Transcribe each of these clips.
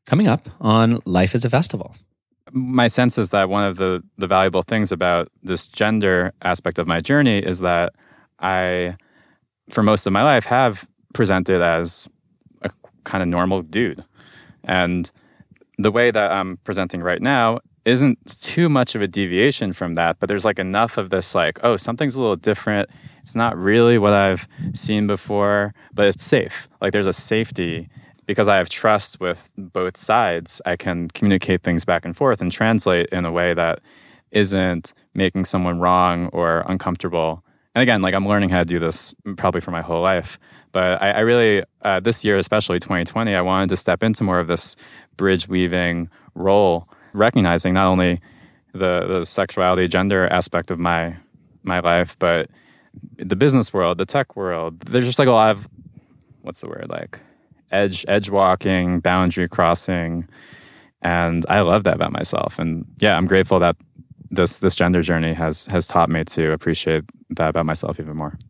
coming up on Life is a Festival. My sense is that one of the valuable things about this gender aspect of my journey is that I, for most of my life, have presented as a kind of normal dude. And the way that I'm presenting right now isn't too much of a deviation from that, but there's like enough of this like, oh, something's a little different. It's not really what I've seen before, but it's safe. Like there's a safety. Because I have trust with both sides, I can communicate things back and forth and translate in a way that isn't making someone wrong or uncomfortable. And again, like I'm learning how to do this probably for my whole life. But I really, this year, especially 2020, I wanted to step into more of this bridge weaving role, recognizing not only the sexuality, gender aspect of my life, but the business world, the tech world. There's just like a lot of, what's the word, like edge walking, boundary crossing, and I love that about myself. And yeah, I'm grateful that this gender journey has taught me to appreciate that about myself even more.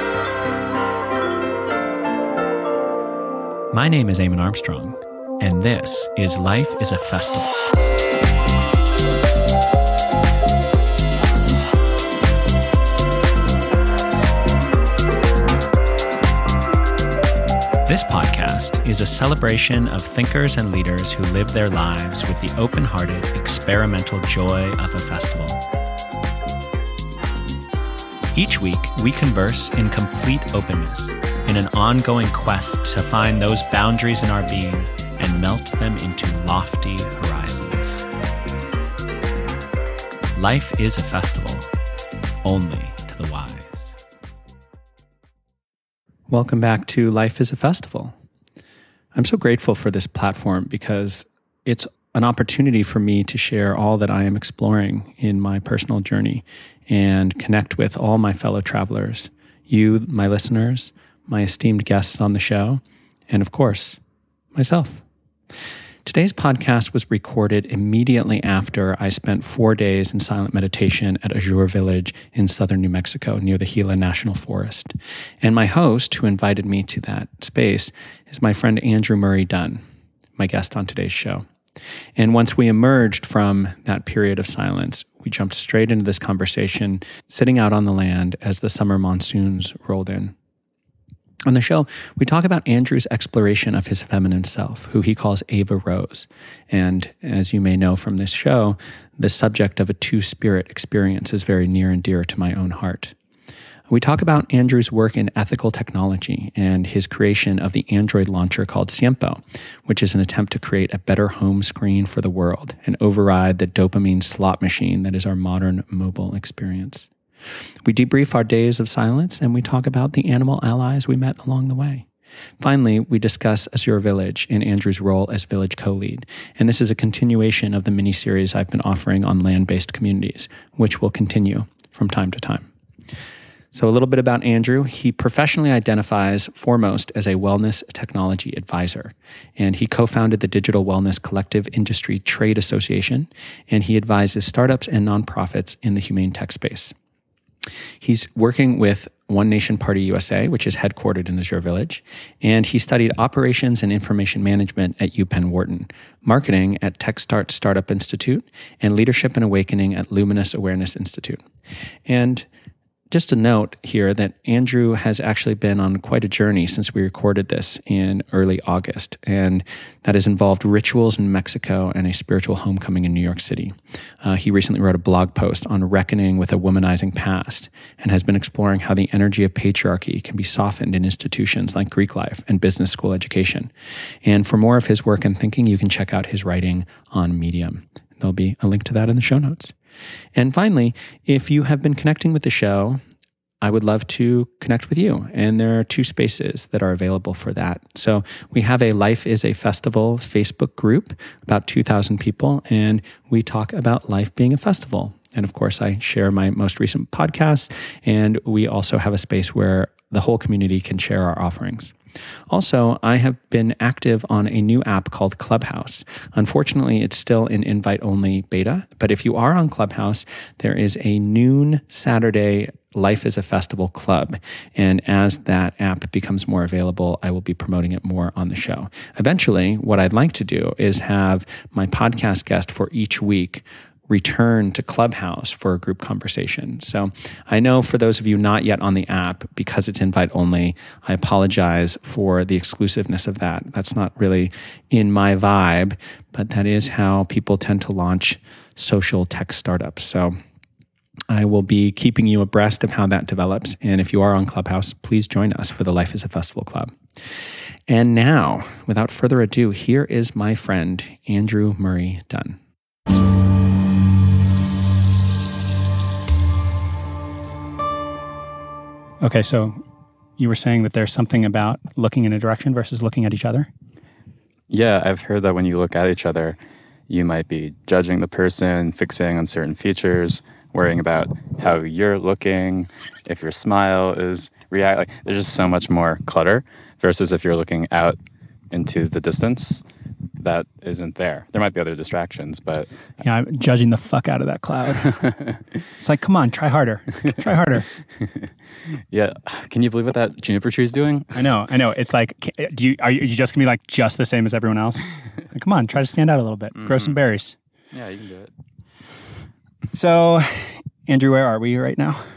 My name is Eamon Armstrong, and this is Life is a Festival. This podcast is a celebration of thinkers and leaders who live their lives with the open-hearted, experimental joy of a festival. Each week, we converse in complete openness, in an ongoing quest to find those boundaries in our being and melt them into lofty horizons. Life is a festival, only to the wise. Welcome back to Life is a Festival. I'm so grateful for this platform because it's an opportunity for me to share all that I am exploring in my personal journey and connect with all my fellow travelers, you, my listeners, my esteemed guests on the show, and of course, myself. Today's podcast was recorded immediately after I spent 4 days in silent meditation at Azure Village in southern New Mexico near the Gila National Forest. And my host, who invited me to that space, is my friend Andrew Murray Dunn, my guest on today's show. And once we emerged from that period of silence, we jumped straight into this conversation, sitting out on the land as the summer monsoons rolled in. On the show, we talk about Andrew's exploration of his feminine self, who he calls Ava Rose. And as you may know from this show, the subject of a two-spirit experience is very near and dear to my own heart. We talk about Andrew's work in ethical technology and his creation of the Android launcher called Siempo, which is an attempt to create a better home screen for the world and override the dopamine slot machine that is our modern mobile experience. We debrief our days of silence, and we talk about the animal allies we met along the way. Finally, we discuss Azure Village and Andrew's role as village co-lead, and this is a continuation of the mini-series I've been offering on land-based communities, which will continue from time to time. So a little bit about Andrew. He professionally identifies foremost as a wellness technology advisor, and he co-founded the Digital Wellness Collective Industry Trade Association, and he advises startups and nonprofits in the humane tech space. He's working with One Nation Party USA, which is headquartered in Azure Village, and he studied operations and information management at UPenn Wharton, marketing at TechStart Startup Institute, and leadership and awakening at Luminous Awareness Institute. And just a note here that Andrew has actually been on quite a journey since we recorded this in early August, and that has involved rituals in Mexico and a spiritual homecoming in New York City. He recently wrote a blog post on reckoning with a womanizing past and has been exploring how the energy of patriarchy can be softened in institutions like Greek life and business school education. And for more of his work and thinking, you can check out his writing on Medium. There'll be a link to that in the show notes. And finally, if you have been connecting with the show, I would love to connect with you. And there are 2 spaces that are available for that. So we have a Life is a Festival Facebook group, about 2,000 people, and we talk about life being a festival. And of course, I share my most recent podcast, and we also have a space where the whole community can share our offerings. Also, I have been active on a new app called Clubhouse. Unfortunately, it's still in invite-only beta, but if you are on Clubhouse, there is a noon Saturday Life is a Festival Club. And as that app becomes more available, I will be promoting it more on the show. Eventually, what I'd like to do is have my podcast guest for each week return to Clubhouse for a group conversation. So I know for those of you not yet on the app, because it's invite only, I apologize for the exclusiveness of that. That's not really in my vibe, but that is how people tend to launch social tech startups. So I will be keeping you abreast of how that develops. And if you are on Clubhouse, please join us for the Life is a Festival Club. And now, without further ado, here is my friend, Andrew Murray Dunn. Okay, so you were saying that there's something about looking in a direction versus looking at each other? Yeah, I've heard that when you look at each other, you might be judging the person, fixating on certain features, worrying about how you're looking, if your smile is react. Like, there's just so much more clutter versus if you're looking out into the distance that isn't there. There might be other distractions, but... Yeah, I'm judging the fuck out of that cloud. It's like, come on, try harder. Try harder. Yeah. Can you believe what that juniper tree is doing? I know. It's like, are you just going to be like just the same as everyone else? Like, come on, try to stand out a little bit. Grow some berries. Yeah, you can do it. So, Andrew, where are we right now?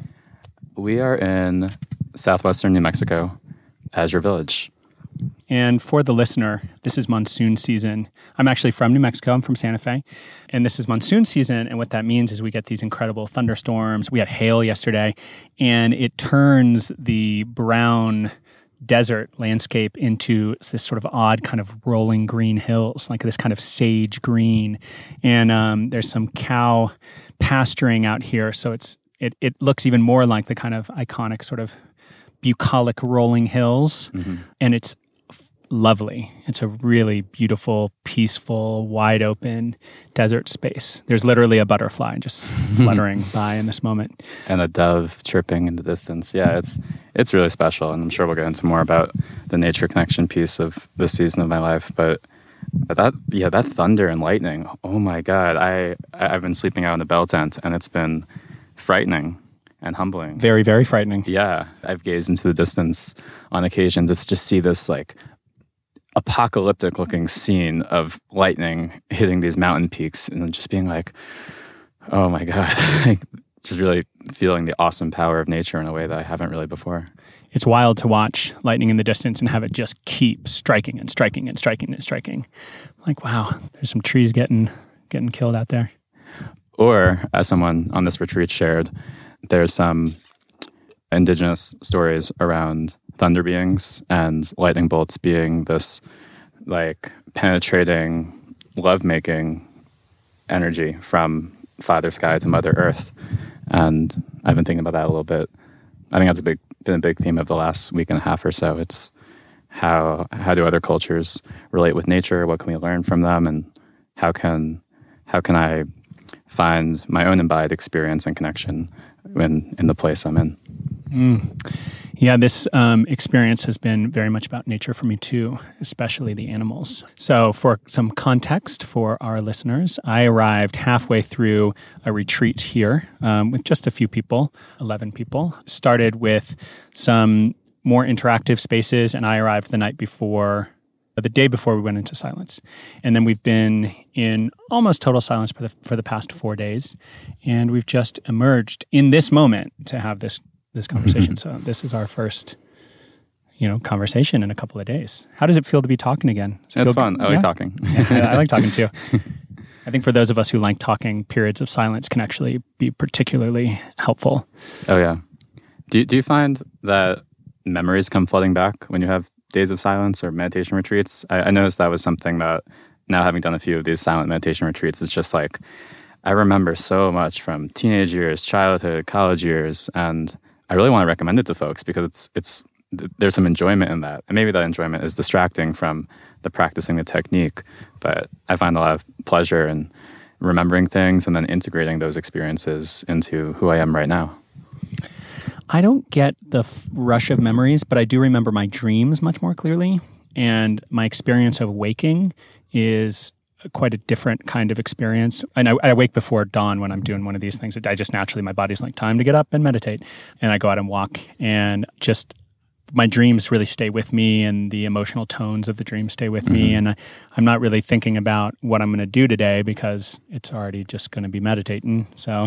We are in southwestern New Mexico, Azure Village. And for the listener, this is monsoon season. I'm actually from New Mexico. I'm from Santa Fe. And this is monsoon season. And what that means is we get these incredible thunderstorms. We had hail yesterday. And it turns the brown desert landscape into this sort of odd kind of rolling green hills, like this kind of sage green. And there's some cow pasturing out here. So it looks even more like the kind of iconic sort of bucolic rolling hills. Mm-hmm. And it's lovely. It's a really beautiful, peaceful, wide open desert space. There's literally a butterfly just fluttering by in this moment. And a dove chirping in the distance. Yeah, it's really special. And I'm sure we'll get into more about the nature connection piece of this season of my life. But that thunder and lightning, oh my God. I've been sleeping out in the bell tent and it's been frightening and humbling. Very, very frightening. Yeah. I've gazed into the distance on occasion to just see this like apocalyptic looking scene of lightning hitting these mountain peaks and just being like, oh my God, just really feeling the awesome power of nature in a way that I haven't really before. It's wild to watch lightning in the distance and have it just keep striking and striking and striking and striking. Like, wow, there's some trees getting killed out there. Or, as someone on this retreat shared, there's some indigenous stories around thunder beings and lightning bolts being this like penetrating, lovemaking energy from Father Sky to Mother Earth. And I've been thinking about that a little bit. I think that's been a big theme of the last week and a half or so. It's how do other cultures relate with nature? What can we learn from them? And how can I find my own embodied experience and connection in the place I'm in? Yeah, this experience has been very much about nature for me too, especially the animals. So for some context for our listeners, I arrived halfway through a retreat here with just a few people, 11 people. Started with some more interactive spaces, and I arrived the day before we went into silence. And then we've been in almost total silence for the past 4 days. And we've just emerged in this moment to have this conversation. So this is our first, conversation in a couple of days. How does it feel to be talking again? It's fun. I like talking. Yeah, I like talking too. I think for those of us who like talking, periods of silence can actually be particularly helpful. Oh yeah. Do you find that memories come flooding back when you have days of silence or meditation retreats? I noticed that was something that now, having done a few of these silent meditation retreats, it's just like I remember so much from teenage years, childhood, college years, and I really want to recommend it to folks because there's some enjoyment in that. And maybe that enjoyment is distracting from the practicing the technique, but I find a lot of pleasure in remembering things and then integrating those experiences into who I am right now. I don't get the rush of memories, but I do remember my dreams much more clearly. And my experience of waking is quite a different kind of experience. And I wake before dawn when I'm doing one of these things. I just naturally, my body's like, time to get up and meditate. And I go out and walk, and just my dreams really stay with me, and the emotional tones of the dreams stay with me. And I'm not really thinking about what I'm going to do today because it's already just going to be meditating. So,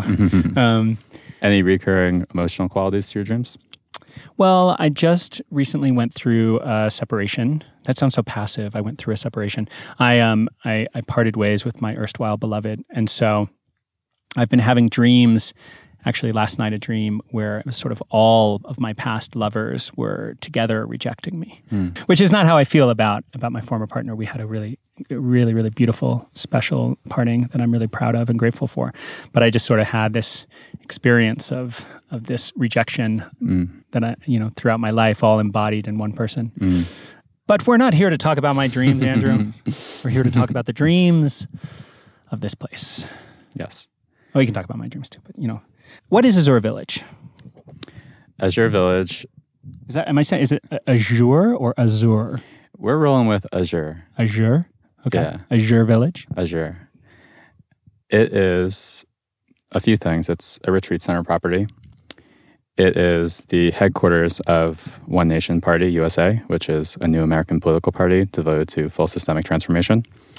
Any recurring emotional qualities to your dreams? well, I just recently went through a separation. That sounds so passive. I went through a separation. I parted ways with my erstwhile beloved, and so I've been having dreams. Actually, last night a dream where it was sort of all of my past lovers were together rejecting me, which is not how I feel about my former partner. We had a really, really beautiful, special parting that I'm really proud of and grateful for. But I just sort of had this experience of this rejection that I, throughout my life, all embodied in one person. But we're not here to talk about my dreams, Andrew. We're here to talk about the dreams of this place. Yes. Oh, you can talk about my dreams too, but what is Azure Village? Azure Village. Is it Azure or Azure? We're rolling with Azure. Azure? Okay. Yeah. Azure Village? Azure. It is a few things. It's a retreat center property. It is the headquarters of One Nation Party, USA, which is a new American political party devoted to full systemic transformation.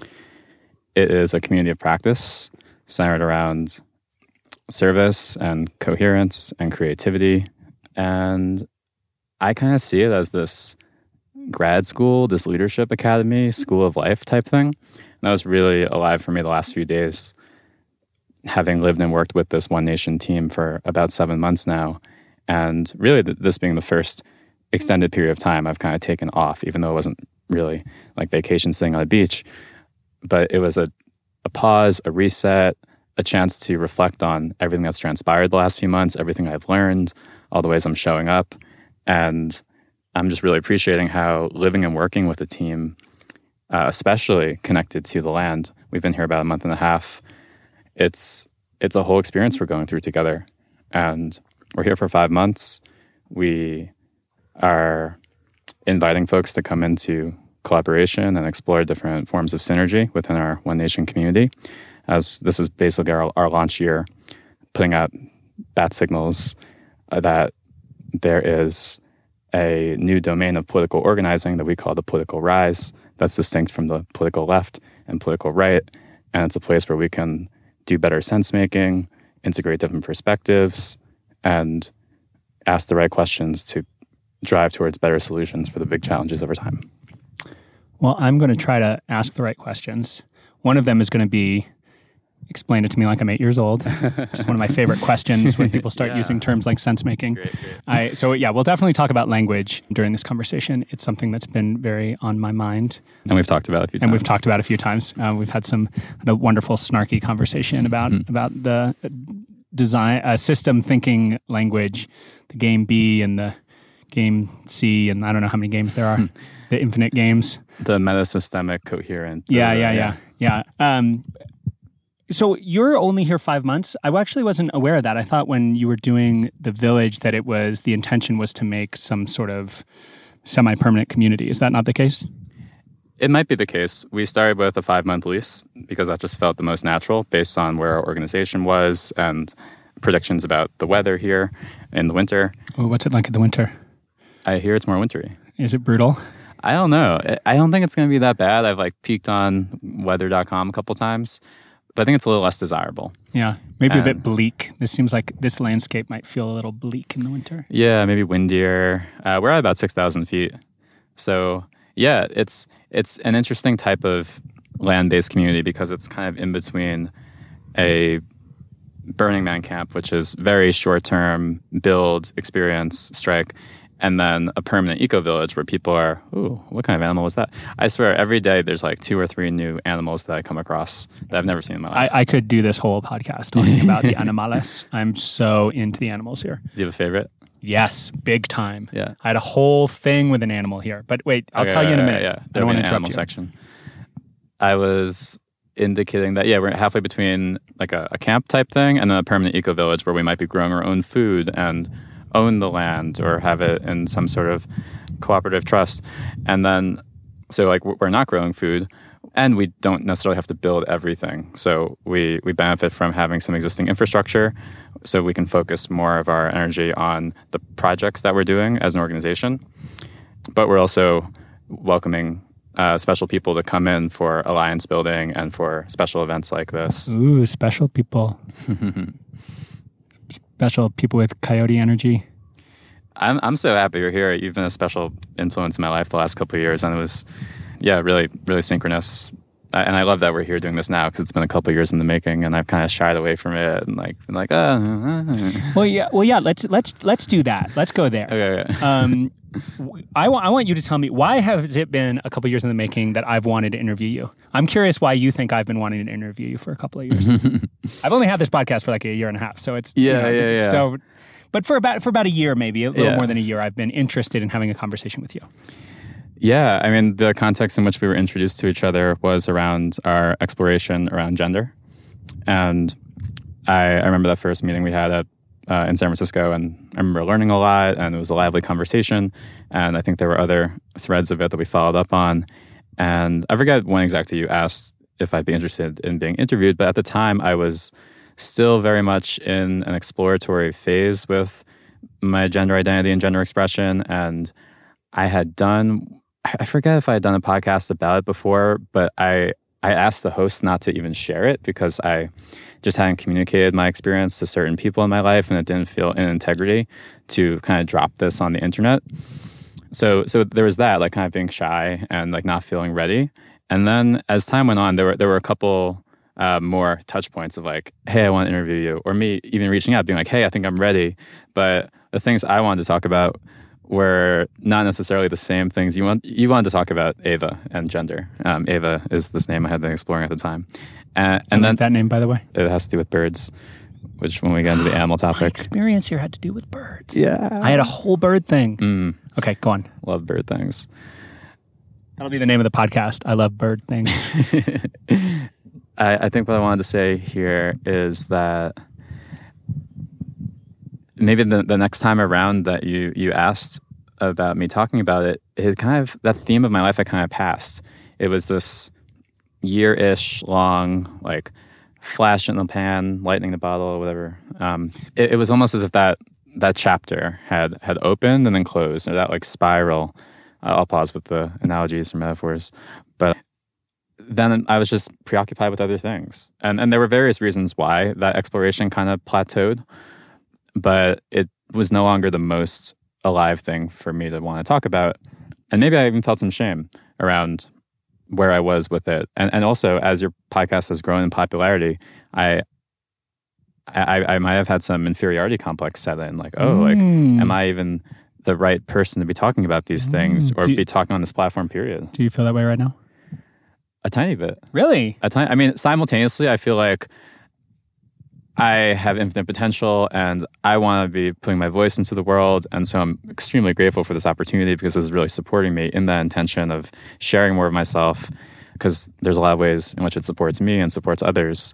It is a community of practice centered around service and coherence and creativity. And I kind of see it as this grad school, this leadership academy, school of life type thing. And that was really alive for me the last few days, having lived and worked with this One Nation team for about 7 months now. And really this being the first extended period of time I've kind of taken off, even though it wasn't really like vacation sitting on a beach. But it was a pause, a reset, a chance to reflect on everything that's transpired the last few months, everything I've learned, all the ways I'm showing up. And I'm just really appreciating how living and working with a team, especially connected to the land, we've been here about a month and a half. It's a whole experience we're going through together. And we're here for 5 months. We are inviting folks to come into collaboration and explore different forms of synergy within our One Nation community, as this is basically our launch year, putting out bat signals that there is a new domain of political organizing that we call the political rise that's distinct from the political left and political right. And it's a place where we can do better sense-making, integrate different perspectives, and ask the right questions to drive towards better solutions for the big challenges over time. Well, I'm going to try to ask the right questions. One of them is going to be, explain it to me like I'm 8 years old, which is one of my favorite questions when people start using terms like sense-making. Great. So we'll definitely talk about language during this conversation. It's something that's been very on my mind. And we've talked about it a few times. We've had the wonderful snarky conversation about the design, system thinking language, the game B and the game C, and I don't know how many games there are, the infinite games. The metasystemic coherent. Yeah. So you're only here 5 months. I actually wasn't aware of that. I thought when you were doing the village that the intention was to make some sort of semi-permanent community. Is that not the case? It might be the case. We started with a 5-month lease because that just felt the most natural based on where our organization was and predictions about the weather here in the winter. Oh, what's it like in the winter? I hear it's more wintry. Is it brutal? I don't know. I don't think it's going to be that bad. I've peeked on weather.com a couple times, but I think it's a little less desirable. Yeah, maybe a bit bleak. This seems like this landscape might feel a little bleak in the winter. Yeah, maybe windier. We're at about 6,000 feet. So yeah, it's an interesting type of land-based community because it's kind of in between a Burning Man camp, which is very short-term, build, experience, strike, and then a permanent eco-village where people are, ooh, what kind of animal was that? I swear, every day there's 2 or 3 new animals that I come across that I've never seen in my life. I could do this whole podcast talking about the animales. I'm so into the animals here. Do you have a favorite? Yes, big time. Yeah. I had a whole thing with an animal here. But wait, I'll tell you in a minute. Yeah. I don't want to interrupt you. Section. I was indicating that, we're halfway between a camp type thing and then a permanent eco-village where we might be growing our own food and own the land or have it in some sort of cooperative trust. And then, so like we're not growing food, and we don't necessarily have to build everything. So we benefit from having some existing infrastructure so we can focus more of our energy on the projects that we're doing as an organization. But we're also welcoming special people to come in for alliance building and for special events like this. Ooh, special people. Special people with coyote energy. I'm so happy you're here. You've been a special influence in my life the last couple of years, and it was, really, really synchronous. And I love that we're here doing this now because it's been a couple of years in the making, and I've kind of shied away from it and been like, Well, yeah. Let's do that. Let's go there. Okay. I want you to tell me, why has it been a couple of years in the making that I've wanted to interview you? I'm curious why you think I've been wanting to interview you for a couple of years. I've only had this podcast for like a year and a half, so it's yeah. So, but for about a year, maybe a little more than a year, I've been interested in having a conversation with you. Yeah, I mean, the context in which we were introduced to each other was around our exploration around gender. And I remember that first meeting we had in San Francisco, and I remember learning a lot, and it was a lively conversation. And I think there were other threads of it that we followed up on. And I forget when exactly you asked if I'd be interested in being interviewed, but at the time I was still very much in an exploratory phase with my gender identity and gender expression. And I forget if I had done a podcast about it before, but I asked the host not to even share it because I just hadn't communicated my experience to certain people in my life, and it didn't feel in integrity to kind of drop this on the internet. So there was that, like kind of being shy and like not feeling ready. And then as time went on, there were a couple more touch points of like, hey, I want to interview you, or me even reaching out, being like, hey, I think I'm ready. But the things I wanted to talk about were not necessarily the same things. You wanted to talk about Ava and gender. Ava is this name I had been exploring at the time. And then that name, by the way? It has to do with birds, which when we get into the animal topic. My experience here had to do with birds. Yeah. I had a whole bird thing. Okay, go on. Love bird things. That'll be the name of the podcast. I love bird things. I think what I wanted to say here is that maybe the next time around that you asked about me talking about it, that theme of my life had kind of passed. It was this year-ish long, like flash in the pan, lightning in the bottle, or whatever. It was almost as if that chapter had opened and then closed, or that like spiral. I'll pause with the analogies or metaphors, but then I was just preoccupied with other things, and there were various reasons why that exploration kind of plateaued. But it was no longer the most alive thing for me to want to talk about. And maybe I even felt some shame around where I was with it. And also, as your podcast has grown in popularity, I might have had some inferiority complex set in. Like, am I even the right person to be talking about these things or be talking on this platform, period? Do you feel that way right now? A tiny bit. Really? I mean, simultaneously, I feel like I have infinite potential and I want to be putting my voice into the world. And so I'm extremely grateful for this opportunity because it's really supporting me in that intention of sharing more of myself, because there's a lot of ways in which it supports me and supports others.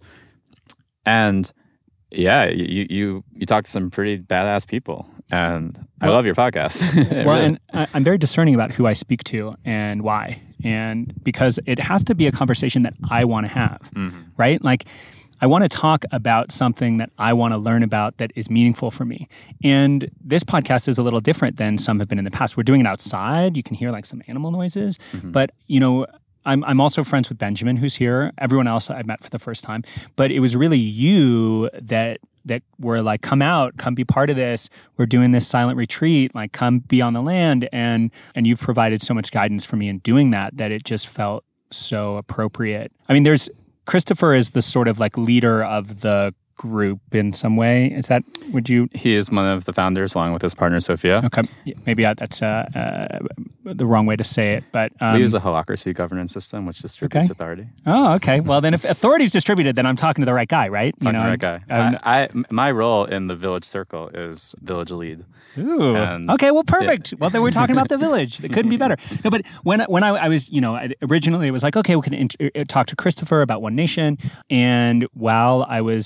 And yeah, you talk to some pretty badass people, and I love your podcast. Well, really. And I'm very discerning about who I speak to and why. And because it has to be a conversation that I want to have, right? Like, I want to talk about something that I want to learn about that is meaningful for me. And this podcast is a little different than some have been in the past. We're doing it outside. You can hear like some animal noises. But, I'm also friends with Benjamin, who's here. Everyone else I met for the first time. But it was really you that were like, come be part of this. We're doing this silent retreat. Like, come be on the land. And you've provided so much guidance for me in doing that it just felt so appropriate. I mean, Christopher is the sort of like leader of the group in some way. He is one of the founders along with his partner, Sophia. Okay. Yeah, maybe that's the wrong way to say it, but... we use a holacracy governance system, which distributes authority. Oh, okay. Well, then if authority is distributed, then I'm talking to the right guy, right? Talking to the right guy. My role in the village circle is village lead. Ooh. Okay, well, perfect. Well, then we're talking about the village. It couldn't be better. No, but when I was, originally it was like, okay, we can talk to Christopher about One Nation. And while I was in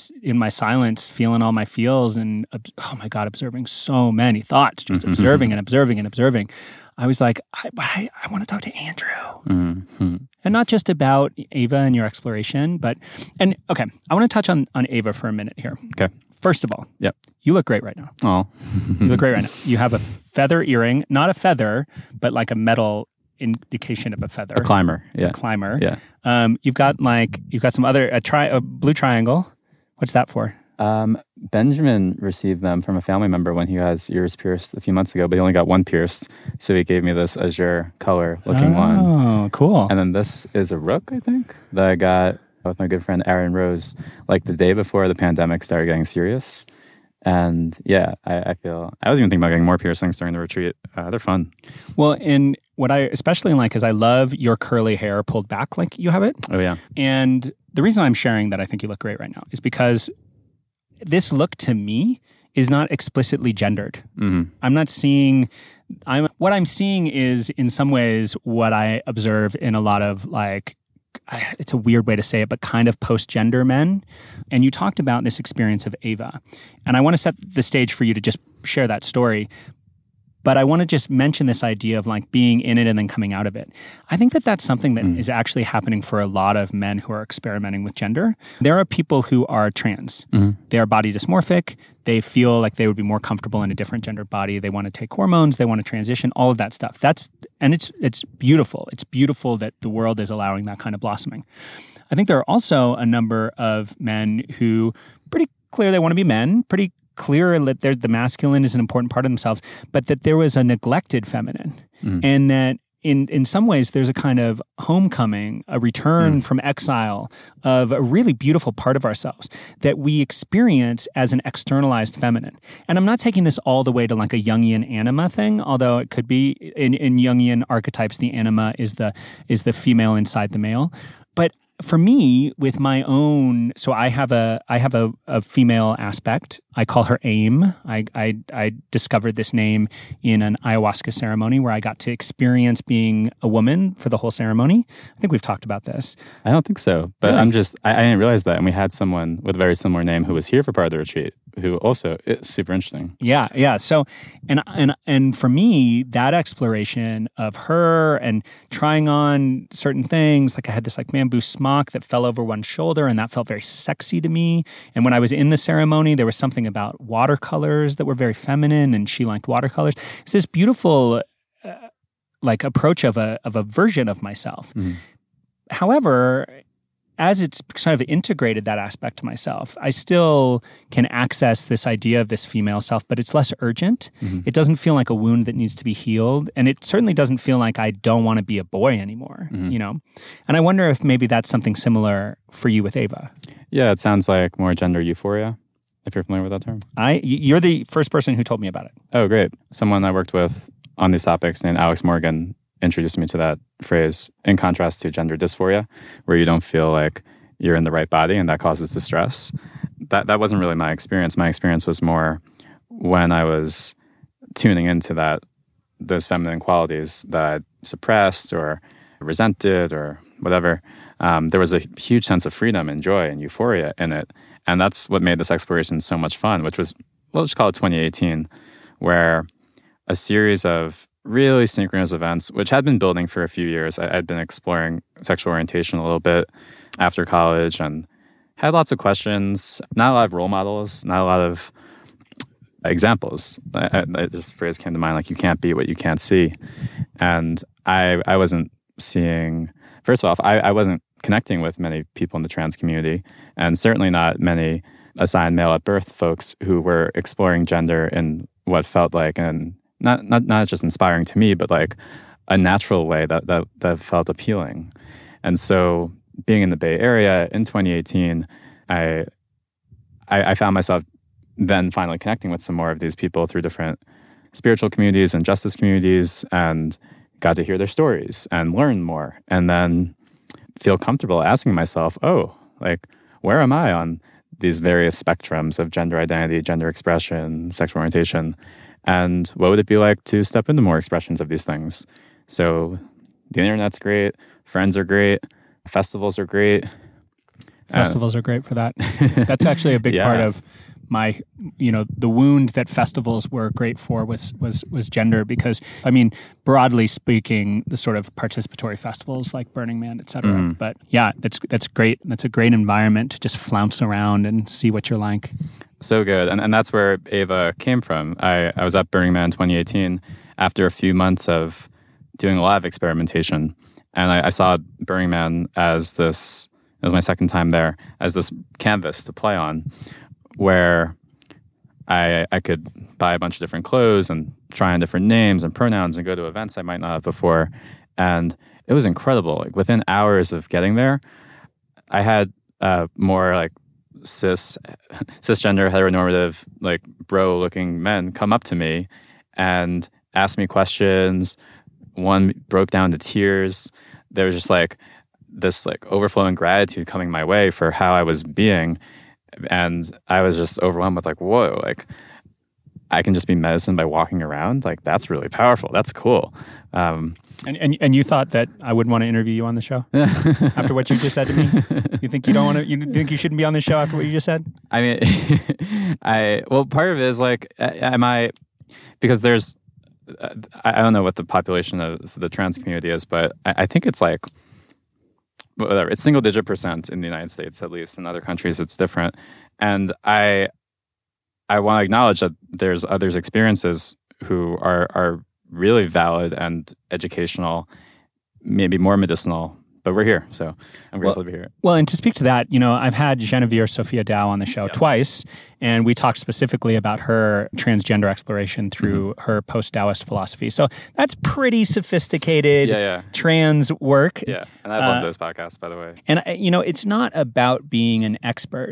my silence, feeling all my feels, and oh my God, observing so many thoughts, just observing and observing and observing. I was like, I want to talk to Andrew. Mm-hmm. And not just about Ava and your exploration, I want to touch on Ava for a minute here. Okay. First of all, Yep. You look great right now. Oh. You look great right now. You have a feather earring, not a feather, but like a metal indication of a feather. A climber. Yeah. A climber. Yeah. You've got some other, a blue triangle. What's that for? Benjamin received them from a family member when he got his ears pierced a few months ago, but he only got one pierced. So he gave me this azure color looking one. Oh, cool. And then this is a rook, I think, that I got with my good friend Aaron Rose, like the day before the pandemic started getting serious. And yeah, I feel, I was even thinking about getting more piercings during the retreat. They're fun. Well, and what I especially like is I love your curly hair pulled back like you have it. Oh, yeah. And the reason I'm sharing that I think you look great right now is because this look to me is not explicitly gendered. Mm-hmm. What I'm seeing is in some ways what I observe in a lot of it's a weird way to say it, but kind of post-gender men. And you talked about this experience of Ava. And I want to set the stage for you to just share that story. But I want to just mention this idea of like being in it and then coming out of it. I think that that's something that is actually happening for a lot of men who are experimenting with gender. There are people who are trans. Mm-hmm. They are body dysmorphic. They feel like they would be more comfortable in a different gendered body. They want to take hormones. They want to transition, all of that stuff. It's beautiful. It's beautiful that the world is allowing that kind of blossoming. I think there are also a number of men who pretty clear they want to be men, pretty clear that the masculine is an important part of themselves, but that there was a neglected feminine. And that in some ways there's a kind of homecoming, a return from exile of a really beautiful part of ourselves that we experience as an externalized feminine. And I'm not taking this all the way to like a Jungian anima thing, although it could be in Jungian archetypes, the anima is the female inside the male. But for me, with my own, so I have a female aspect. I call her AIM. I discovered this name in an ayahuasca ceremony where I got to experience being a woman for the whole ceremony. I think we've talked about this. I don't think so, but really? I didn't realize that. And we had someone with a very similar name who was here for part of the retreat, who also, it's super interesting. Yeah. So, and for me, that exploration of her and trying on certain things, like I had this like bamboo smock that fell over one shoulder, and that felt very sexy to me. And when I was in the ceremony, there was something about watercolors that were very feminine, and she liked watercolors. It's this beautiful, approach of a version of myself. Mm-hmm. However, as it's kind of integrated that aspect to myself, I still can access this idea of this female self, but it's less urgent. Mm-hmm. It doesn't feel like a wound that needs to be healed. And it certainly doesn't feel like I don't want to be a boy anymore, you know? And I wonder if maybe that's something similar for you with Ava. Yeah, it sounds like more gender euphoria, if you're familiar with that term. You're the first person who told me about it. Oh, great. Someone I worked with on these topics named Alex Morgan introduced me to that phrase, in contrast to gender dysphoria, where you don't feel like you're in the right body and that causes distress. That wasn't really my experience. My experience was more when I was tuning into those feminine qualities that I suppressed or resented or whatever. There was a huge sense of freedom and joy and euphoria in it. And that's what made this exploration so much fun, which was, let's just call it 2018, where a series of really synchronous events, which had been building for a few years. I'd been exploring sexual orientation a little bit after college and had lots of questions, not a lot of role models, not a lot of examples. This phrase came to mind, like, you can't be what you can't see. And I wasn't seeing, first of all, I wasn't connecting with many people in the trans community, and certainly not many assigned male at birth folks who were exploring gender in what felt like an not just inspiring to me, but like a natural way that felt appealing. And so being in the Bay Area in 2018, I found myself then finally connecting with some more of these people through different spiritual communities and justice communities, and got to hear their stories and learn more, and then feel comfortable asking myself, where am I on these various spectrums of gender identity, gender expression, sexual orientation? And what would it be like to step into more expressions of these things? So the internet's great, friends are great, festivals are great, Festivals are great for that. That's actually a big part of my, the wound that festivals were great for was gender, because, I mean, broadly speaking, the sort of participatory festivals like Burning Man, et cetera. But yeah, that's great. That's a great environment to just flounce around and see what you're like. So good. And that's where Ava came from. I was at Burning Man in 2018 after a few months of doing a lot of experimentation. And I saw Burning Man as this, it was my second time there, as this canvas to play on, where I could buy a bunch of different clothes and try on different names and pronouns and go to events I might not have before. And it was incredible. Like within hours of getting there, I had more like cisgender, heteronormative, like bro-looking men come up to me and ask me questions. One broke down to tears. There was just like this like overflowing gratitude coming my way for how I was being. And I was just overwhelmed with like, whoa, like I can just be medicine by walking around. Like that's really powerful. That's cool. And you thought that I wouldn't want to interview you on the show after what you just said to me? You think you don't want to? You think you shouldn't be on the show after what you just said? I mean, part of it is like, because there's, I don't know what the population of the trans community is, but I think it's like, whatever, it's single-digit % in the United States, at least. In other countries, it's different. And I want to acknowledge that there's others' experiences who are really valid and educational, maybe more medicinal. But we're here, so I'm grateful to be here. Well, and to speak to that, I've had Genevieve Sophia Dow on the show twice, and we talked specifically about her transgender exploration through her post-Taoist philosophy. So that's pretty sophisticated trans work. Yeah, and I love those podcasts, by the way. And, it's not about being an expert.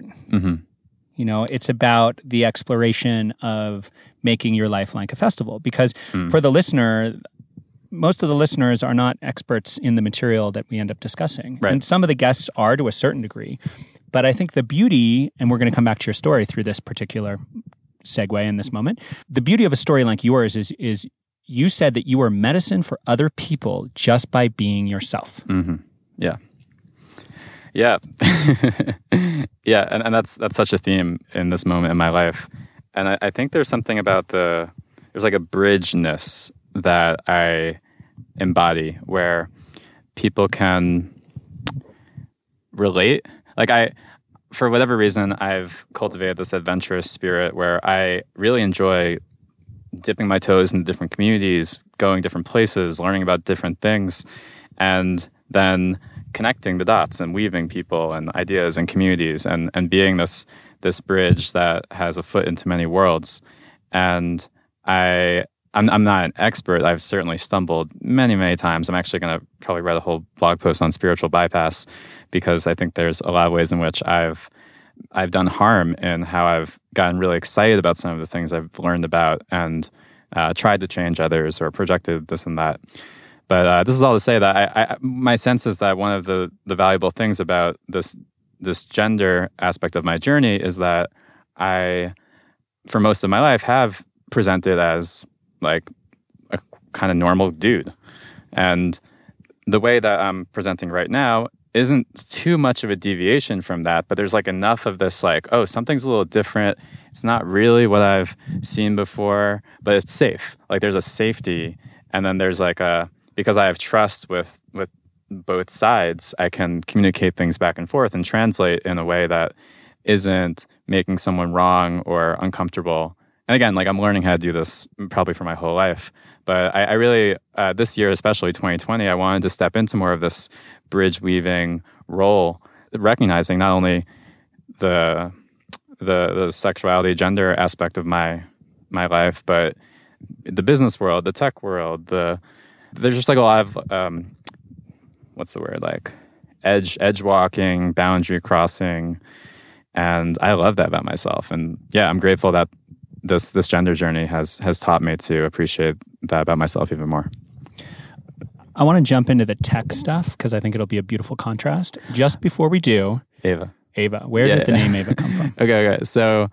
It's about the exploration of making your life like a festival. Because for the listener, most of the listeners are not experts in the material that we end up discussing. Right. And some of the guests are to a certain degree. But I think the beauty, and we're going to come back to your story through this particular segue in this moment, the beauty of a story like yours is you said that you were medicine for other people just by being yourself. Yeah. Yeah. Yeah. And that's such a theme in this moment in my life. And I think there's something about there's like a bridgeness that I embody where people can relate. Like for whatever reason, I've cultivated this adventurous spirit where I really enjoy dipping my toes in different communities, going different places, learning about different things, and then connecting the dots and weaving people and ideas and communities and being this bridge that has a foot into many worlds. And I'm not an expert. I've certainly stumbled many, many times. I'm actually going to probably write a whole blog post on spiritual bypass because I think there's a lot of ways in which I've done harm in how I've gotten really excited about some of the things I've learned about and tried to change others or projected this and that. But this is all to say that my sense is that one of the valuable things about this gender aspect of my journey is that I, for most of my life, have presented as like a kind of normal dude. And the way that I'm presenting right now isn't too much of a deviation from that, but there's like enough of this like, oh, something's a little different. It's not really what I've seen before, but it's safe. Like there's a safety. And then there's like because I have trust with both sides, I can communicate things back and forth and translate in a way that isn't making someone wrong or uncomfortable. And again, like I'm learning how to do this probably for my whole life. But I really, this year, especially 2020, I wanted to step into more of this bridge weaving role, recognizing not only the sexuality, gender aspect of my life, but the business world, the tech world, there's just like a lot of, what's the word, like edge walking, boundary crossing. And I love that about myself. And yeah, I'm grateful that this gender journey has taught me to appreciate that about myself even more. I want to jump into the tech stuff because I think it'll be a beautiful contrast. Just before we do, Ava, where did the name Ava come from? Okay. So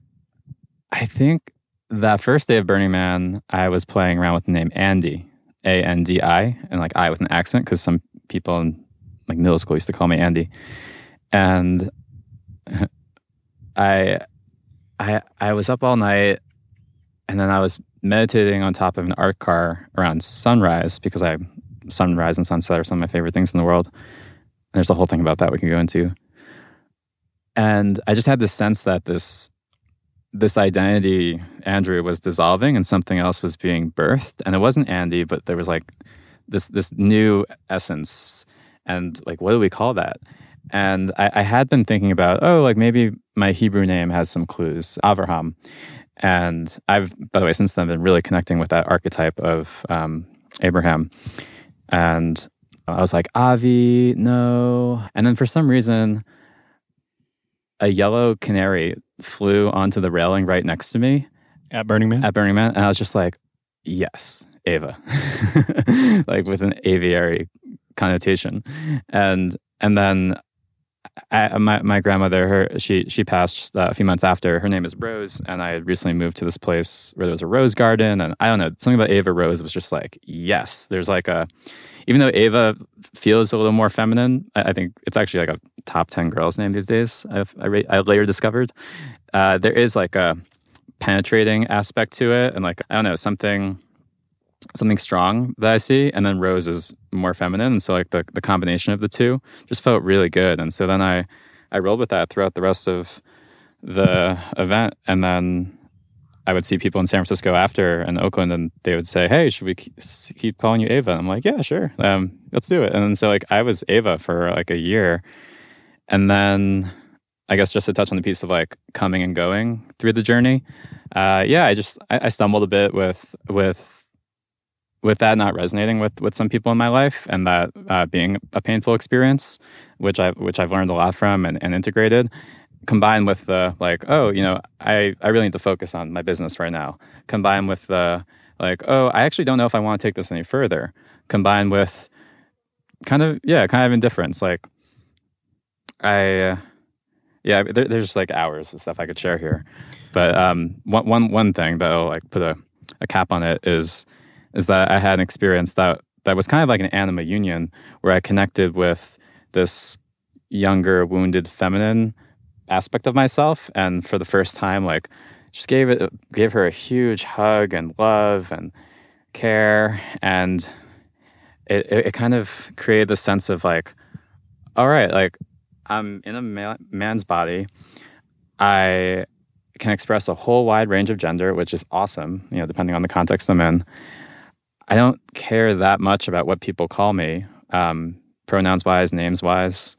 I think that first day of Burning Man, I was playing around with the name Andy, A-N-D-I, and like I with an accent because some people in like middle school used to call me Andy. And I was up all night, and then I was meditating on top of an art car around sunrise, because sunrise and sunset are some of my favorite things in the world. There's a whole thing about that we can go into. And I just had this sense that this identity, Andrew, was dissolving and something else was being birthed. And it wasn't Andy, but there was like this new essence. And like, what do we call that? And I had been thinking about, like maybe my Hebrew name has some clues, Avraham. And I've, by the way, since then been really connecting with that archetype of Abraham. And I was like, Avi, no. And then for some reason, a yellow canary flew onto the railing right next to me. At Burning Man? At Burning Man. And I was just like, yes, Ava. Like with an aviary connotation. And then my grandmother, she passed a few months after. Her name is Rose, and I had recently moved to this place where there was a rose garden, and I don't know, something about Ava Rose was just like, yes. There's like even though Ava feels a little more feminine, I think it's actually like a top 10 girls name these days, I later discovered. There is like a penetrating aspect to it, and like, I don't know, something strong that I see, and then Rose is more feminine, and so like the combination of the two just felt really good. And so then I rolled with that throughout the rest of the event, and then I would see people in San Francisco after and Oakland, and they would say, hey, should we keep calling you Ava? And I'm like, yeah, sure, let's do it. And then so like I was Ava for like a year, and then I guess just to touch on the piece of like coming and going through the journey, I stumbled a bit with that not resonating with some people in my life, and that being a painful experience, which I've learned a lot from and integrated, combined with the like, I really need to focus on my business right now, combined with the like, I actually don't know if I want to take this any further, combined with kind of indifference. Like there's like hours of stuff I could share here, but one thing that'll like put a cap on it is that I had an experience that was kind of like an anima union, where I connected with this younger, wounded, feminine aspect of myself, and for the first time, like, just gave her a huge hug and love and care, and it kind of created this sense of like, all right, like, I'm in a man's body. I can express a whole wide range of gender, which is awesome, depending on the context I'm in. I don't care that much about what people call me, pronouns-wise, names-wise.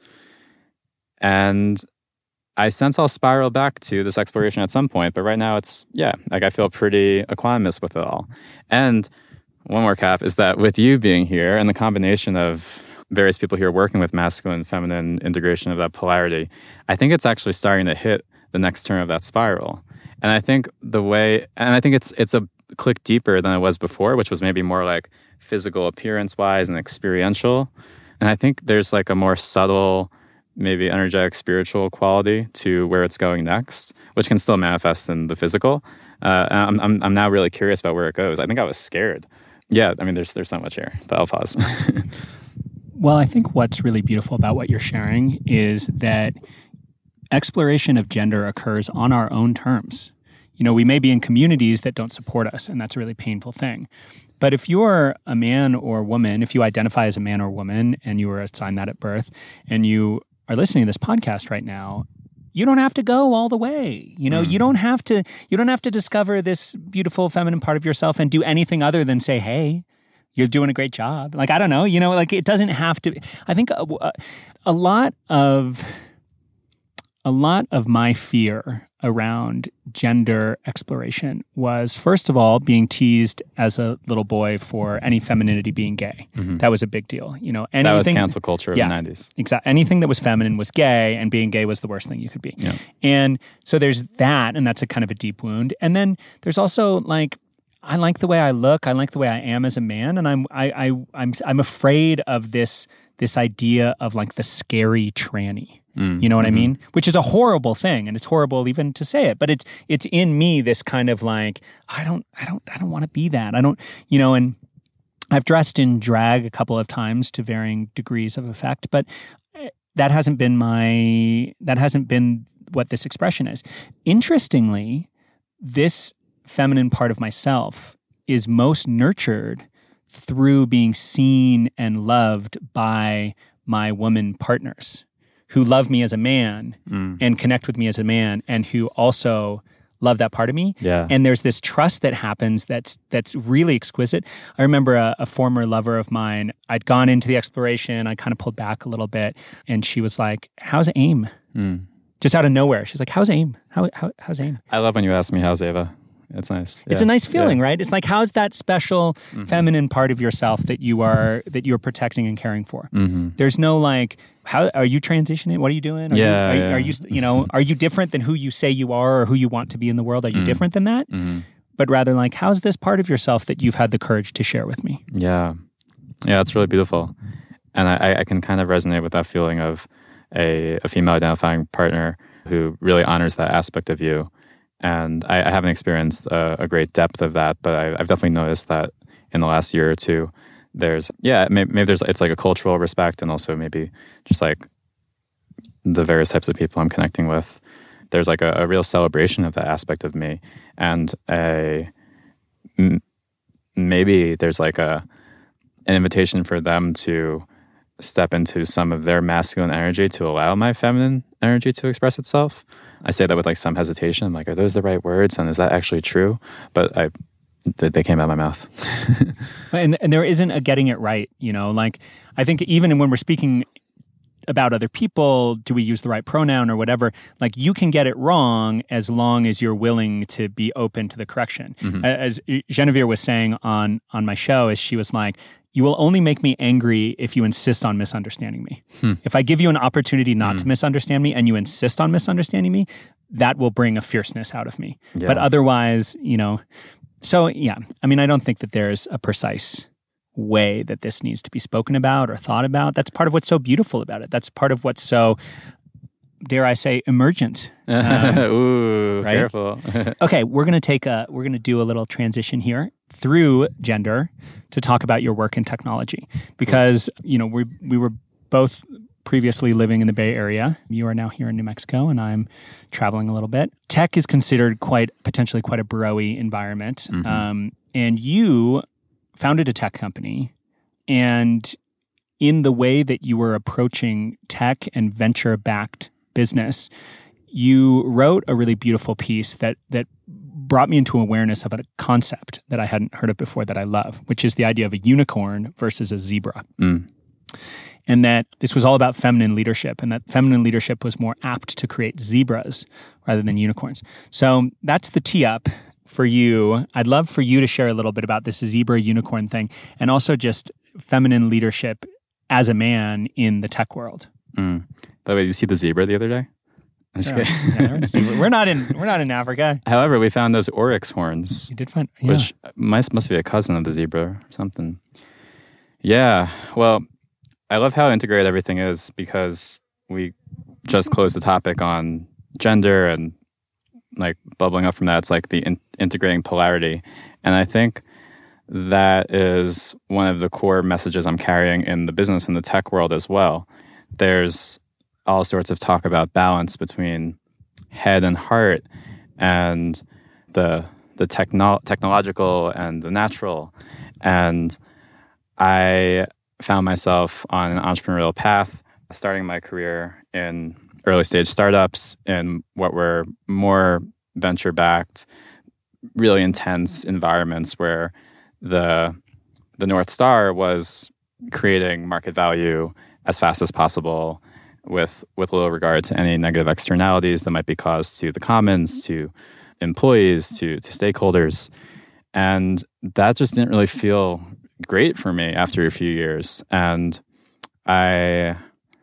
And I sense I'll spiral back to this exploration at some point, but right now it's, I feel pretty equanimous with it all. And one more cap is that with you being here and the combination of various people here working with masculine, feminine integration of that polarity, I think it's actually starting to hit the next turn of that spiral. And I think it's a click deeper than it was before, which was maybe more like physical appearance-wise and experiential. And I think there's like a more subtle, maybe energetic, spiritual quality to where it's going next, which can still manifest in the physical. I'm now really curious about where it goes. I think I was scared. Yeah, I mean, there's so much here, but I'll pause. Well, I think what's really beautiful about what you're sharing is that exploration of gender occurs on our own terms. We may be in communities that don't support us, and that's a really painful thing. But if you're a man or woman, if you identify as a man or woman and you were assigned that at birth, and you are listening to this podcast right now, you don't have to go all the way. You don't have to discover this beautiful feminine part of yourself and do anything other than say, hey, you're doing a great job. Like, I don't know, like it doesn't have to. I think a lot of my fear around gender exploration was, first of all, being teased as a little boy for any femininity being gay. Mm-hmm. That was a big deal. Anything, that was cancel culture of the 90s. Exactly. Anything that was feminine was gay, and being gay was the worst thing you could be. Yeah. And so there's that, and that's a kind of a deep wound. And then there's also like, I like the way I look. I like the way I am as a man, and I'm afraid of this idea of like the scary tranny. You know what I mean? Which is a horrible thing, and it's horrible even to say it. But it's in me, this kind of like, I don't want to be that. I don't, and I've dressed in drag a couple of times to varying degrees of effect. But that hasn't been what this expression is. Interestingly, this feminine part of myself is most nurtured through being seen and loved by my woman partners who love me as a man and connect with me as a man, and who also love that part of me. Yeah. And there's this trust that happens that's really exquisite. I remember a former lover of mine, I'd gone into the exploration, I kind of pulled back a little bit, and she was like, "How's AIM?" Just out of nowhere. She's like, "How's AIM? How's AIM?" I love when you ask me how's Ava. It's nice. It's a nice feeling, right? It's like, how's that special feminine part of yourself that you're protecting and caring for? There's no like, how are you transitioning? What are you doing? Are you are you different than who you say you are or who you want to be in the world? Are you different than that? But rather like, how's this part of yourself that you've had the courage to share with me? Yeah. Yeah, it's really beautiful. And I can kind of resonate with that feeling of a female identifying partner who really honors that aspect of you. And I haven't experienced a great depth of that, but I've definitely noticed that in the last year or two, maybe it's like a cultural respect, and also maybe just like the various types of people I'm connecting with. There's like a real celebration of that aspect of me, and maybe there's like an invitation for them to step into some of their masculine energy to allow my feminine energy to express itself. I say that with like some hesitation. I'm like, are those the right words? And is that actually true? But they came out of my mouth. And there isn't a getting it right, like I think even when we're speaking about other people, do we use the right pronoun or whatever? Like you can get it wrong as long as you're willing to be open to the correction. As Genevieve was saying on my show, is she was like, you will only make me angry if you insist on misunderstanding me. If I give you an opportunity not to misunderstand me and you insist on misunderstanding me, that will bring a fierceness out of me. Yeah. But otherwise, so yeah, I mean, I don't think that there's a precise way that this needs to be spoken about or thought about. That's part of what's so beautiful about it. That's part of what's so, dare I say, emergent. Ooh, right? Careful. Okay, we're going to do a little transition here through gender to talk about your work in technology, because we were both previously living in the Bay Area. You are now here in New Mexico, and I'm traveling a little bit. Tech is considered potentially quite a bro-y environment, and you founded a tech company, and in the way that you were approaching tech and venture-backed business, you wrote a really beautiful piece that brought me into awareness of a concept that I hadn't heard of before that I love, which is the idea of a unicorn versus a zebra. And that this was all about feminine leadership, and that feminine leadership was more apt to create zebras rather than unicorns. So that's the tee up for you. I'd love for you to share a little bit about this zebra unicorn thing, and also just feminine leadership as a man in the tech world. By the way, did you see the zebra the other day? I'm just kidding. Yeah, we're not in Africa. However, we found those oryx horns. You did find, which must be a cousin of the zebra or something. Yeah. Well, I love how integrated everything is, because we just closed the topic on gender, and like bubbling up from that, it's like the integrating polarity. And I think that is one of the core messages I'm carrying in the business and the tech world as well. There's all sorts of talk about balance between head and heart, and the technological and the natural. And I found myself on an entrepreneurial path, starting my career in early stage startups in what were more venture-backed, really intense environments where the North Star was creating market value as fast as possible, with little regard to any negative externalities that might be caused to the commons, to employees, to stakeholders. And that just didn't really feel great for me after a few years. And I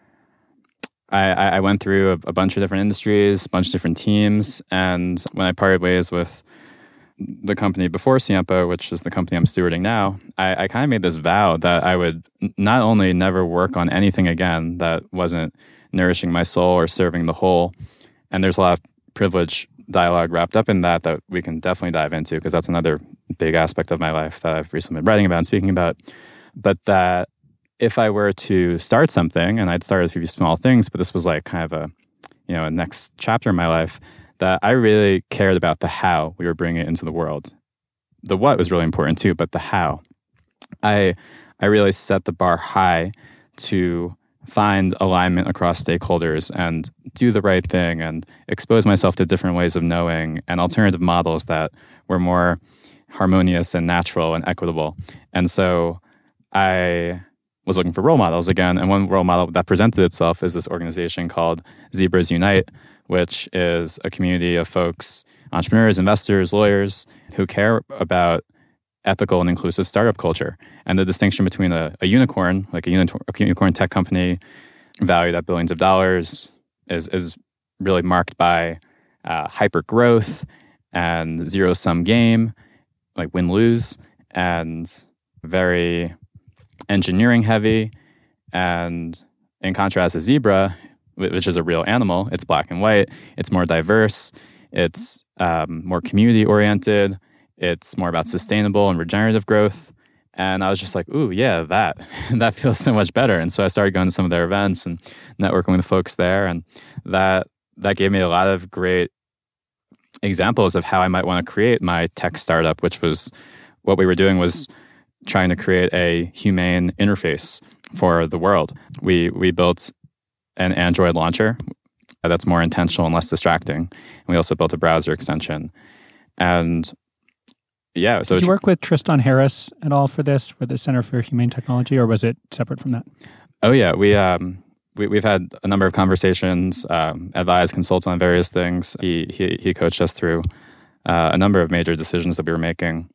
went through a bunch of different industries, a bunch of different teams. And when I parted ways with the company before Siempo, which is the company I'm stewarding now, I kind of made this vow that I would not only never work on anything again that wasn't nourishing my soul or serving the whole. And there's a lot of privilege dialogue wrapped up in that we can definitely dive into, because that's another big aspect of my life that I've recently been writing about and speaking about. But that if I were to start something, and I'd started a few small things, but this was like kind of a next chapter in my life, that I really cared about the how we were bringing it into the world. The what was really important too, but the how. I really set the bar high to find alignment across stakeholders and do the right thing and expose myself to different ways of knowing and alternative models that were more harmonious and natural and equitable. And so I was looking for role models again. And one role model that presented itself is this organization called Zebras Unite, which is a community of folks, entrepreneurs, investors, lawyers, who care about ethical and inclusive startup culture. And the distinction between a unicorn, like a unicorn tech company valued at billions of dollars, is really marked by hyper growth and zero-sum game, like win-lose, and very engineering heavy. And in contrast, a zebra, which is a real animal, it's black and white, it's more diverse, it's more community oriented, it's more about sustainable and regenerative growth. And I was just like, ooh, yeah, that feels so much better. And so I started going to some of their events and networking with folks there. And that gave me a lot of great examples of how I might want to create my tech startup, which was what we were doing was trying to create a humane interface for the world. We built an Android launcher that's more intentional and less distracting. And we also built a browser extension. And yeah. So did you work with Tristan Harris at all for this, for the Center for Humane Technology, or was it separate from that? Oh yeah, we've had a number of conversations, advised, consult on various things. He coached us through a number of major decisions that we were making.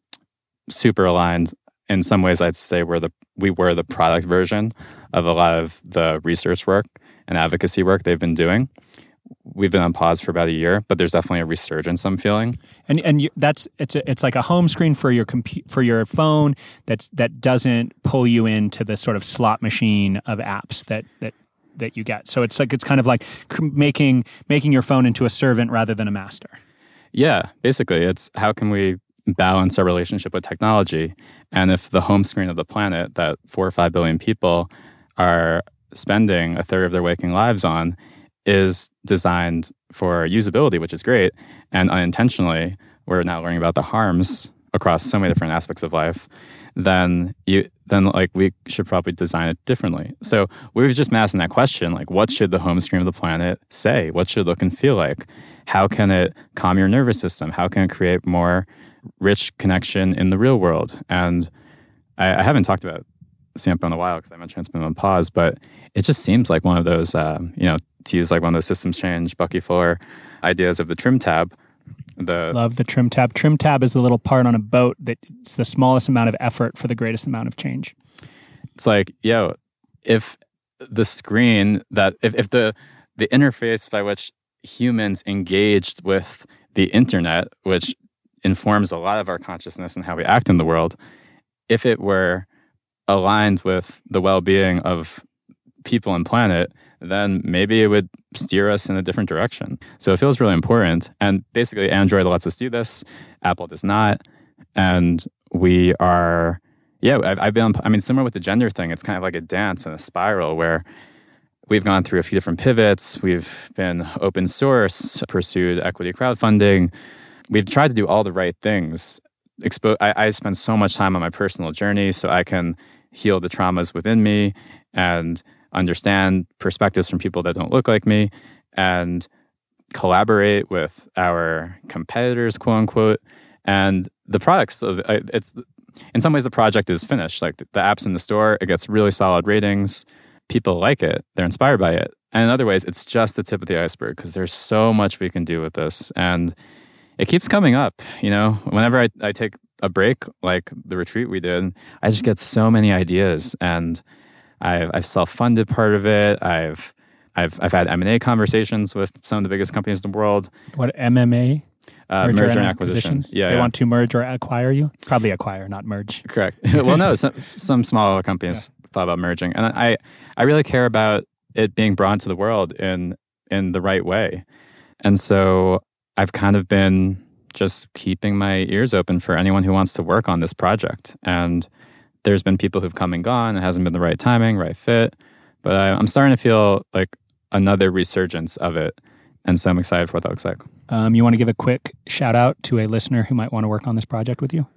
Super aligned. In some ways, I'd say we were the product version of a lot of the research work and advocacy work they've been doing. We've been on pause for about a year, but there's definitely a resurgence I'm feeling. And it's like a home screen for your phone that doesn't pull you into the sort of slot machine of apps that you get. So it's kind of like making your phone into a servant rather than a master. Yeah, basically, it's how can we balance our relationship with technology, and if the home screen of the planet that 4 or 5 billion people are spending a third of their waking lives on is designed for usability, which is great, and unintentionally we're now learning about the harms across so many different aspects of life, then we should probably design it differently. So we were just asking that question, like, what should the home screen of the planet say? What should it look and feel like? How can it calm your nervous system? How can it create more rich connection in the real world? And I haven't talked about Sampo in a while because I mentioned it's been on pause, but it just seems like one of those, to use like one of those systems change, Bucky Fuller ideas of the trim tab. Love the trim tab. Trim tab is the little part on a boat that's the smallest amount of effort for the greatest amount of change. It's like, if the screen if the interface by which humans engaged with the internet, which informs a lot of our consciousness and how we act in the world, if it were aligned with the well-being of people and planet, then maybe it would steer us in a different direction. So it feels really important. And basically, Android lets us do this. Apple does not. And we are, similar with the gender thing, it's kind of like a dance and a spiral where we've gone through a few different pivots. We've been open source, pursued equity crowdfunding. We've tried to do all the right things. I spend so much time on my personal journey so I can heal the traumas within me and understand perspectives from people that don't look like me and collaborate with our competitors, quote unquote. And the products in some ways the project is finished. Like the app's in the store, it gets really solid ratings. People like it. They're inspired by it. And in other ways, it's just the tip of the iceberg because there's so much we can do with this. And it keeps coming up, whenever I take a break, like the retreat we did, I just get so many ideas, and I've self-funded part of it. I've had M&A conversations with some of the biggest companies in the world. What MMA? Merger and acquisitions. Yeah, they want to merge or acquire you? Probably acquire, not merge. Correct. Well, no, some smaller companies thought about merging, and I really care about it being brought to the world in the right way, and so I've kind of been just keeping my ears open for anyone who wants to work on this project. And there's been people who've come and gone. It hasn't been the right timing, right fit. But I'm starting to feel like another resurgence of it. And so I'm excited for what that looks like. You want to give a quick shout out to a listener who might want to work on this project with you?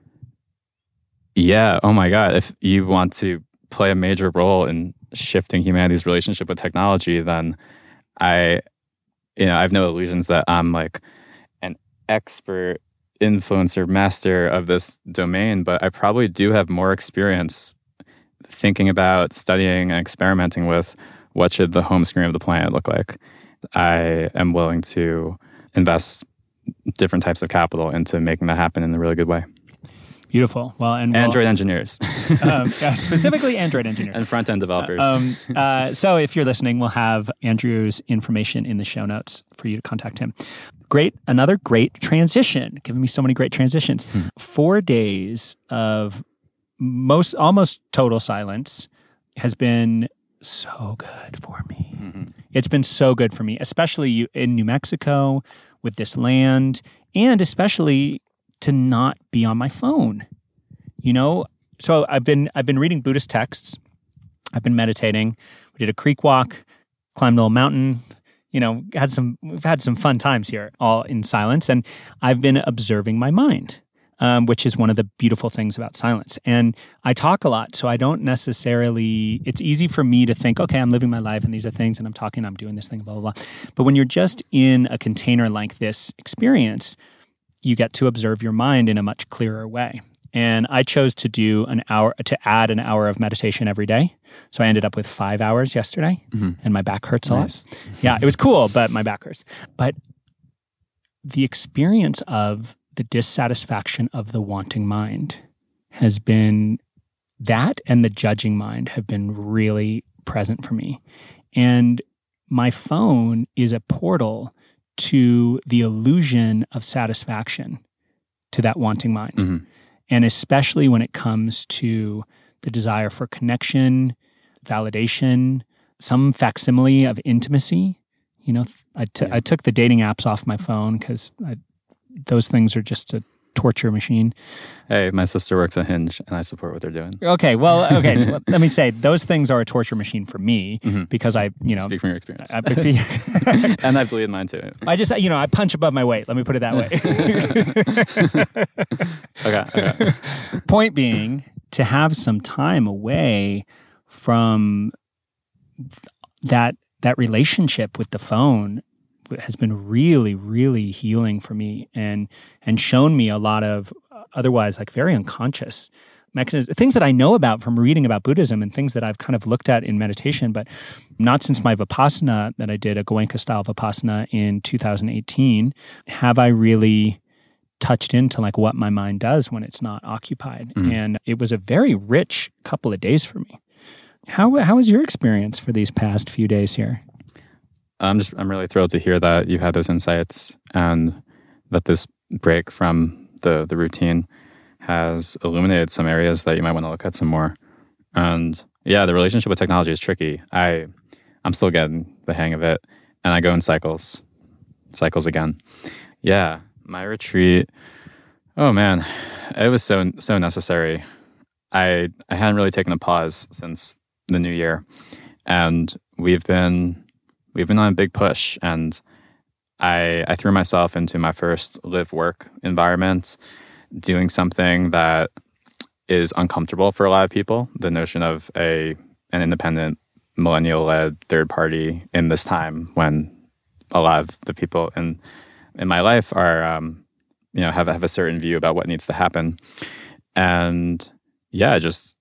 Yeah. Oh my God. If you want to play a major role in shifting humanity's relationship with technology, then I have no illusions that I'm like an expert influencer master of this domain, but I probably do have more experience thinking about, studying, and experimenting with what should the home screen of the planet look like. I am willing to invest different types of capital into making that happen in a really good way. Beautiful. Well, and Android engineers. Specifically Android engineers. And front-end developers. So if you're listening, we'll have Andrew's information in the show notes for you to contact him. Great. Another great transition. Giving me so many great transitions. 4 days of almost total silence has been so good for me. Mm-hmm. It's been so good for me, especially in New Mexico with this land, and especially to not be on my phone. So I've been reading Buddhist texts. I've been meditating. We did a creek walk, climbed a little mountain. We've had some fun times here, all in silence. And I've been observing my mind, which is one of the beautiful things about silence. And I talk a lot, so I don't necessarily, it's easy for me to think, okay, I'm living my life and these are things and I'm talking, I'm doing this thing, blah, blah, blah. But when you're just in a container like this experience, you get to observe your mind in a much clearer way. And I chose to add an hour of meditation every day. So I ended up with 5 hours yesterday, and my back hurts a lot. Yeah, it was cool, but my back hurts. But the experience of the dissatisfaction of the wanting mind has been, that and the judging mind have been really present for me. And my phone is a portal to the illusion of satisfaction to that wanting mind. Mm-hmm. And especially when it comes to the desire for connection, validation, some facsimile of intimacy. I took the dating apps off my phone because those things are just a torture machine. Hey, my sister works at Hinge, and I support what they're doing. Okay. Let me say, those things are a torture machine for me because I. Speak from your experience. And I've deleted mine too. I punch above my weight. Let me put it that way. Okay. Point being, to have some time away from that relationship with the phone has been really, really healing for me and shown me a lot of otherwise like very unconscious mechanisms, things that I know about from reading about Buddhism and things that I've kind of looked at in meditation, but not since my Vipassana that I did, a Goenka style Vipassana in 2018, have I really touched into like what my mind does when it's not occupied. And it was a very rich couple of days for me. How was your experience for these past few days here? I'm really thrilled to hear that you had those insights and that this break from the routine has illuminated some areas that you might want to look at some more. And yeah, the relationship with technology is tricky. I'm still getting the hang of it, and I go in cycles again. Yeah, my retreat. Oh man, it was so necessary. I hadn't really taken a pause since the new year, and we've been on a big push, and I threw myself into my first live work environment, doing something that is uncomfortable for a lot of people. The notion of an independent, millennial-led third party in this time when a lot of the people in my life are, have a certain view about what needs to happen, and yeah, just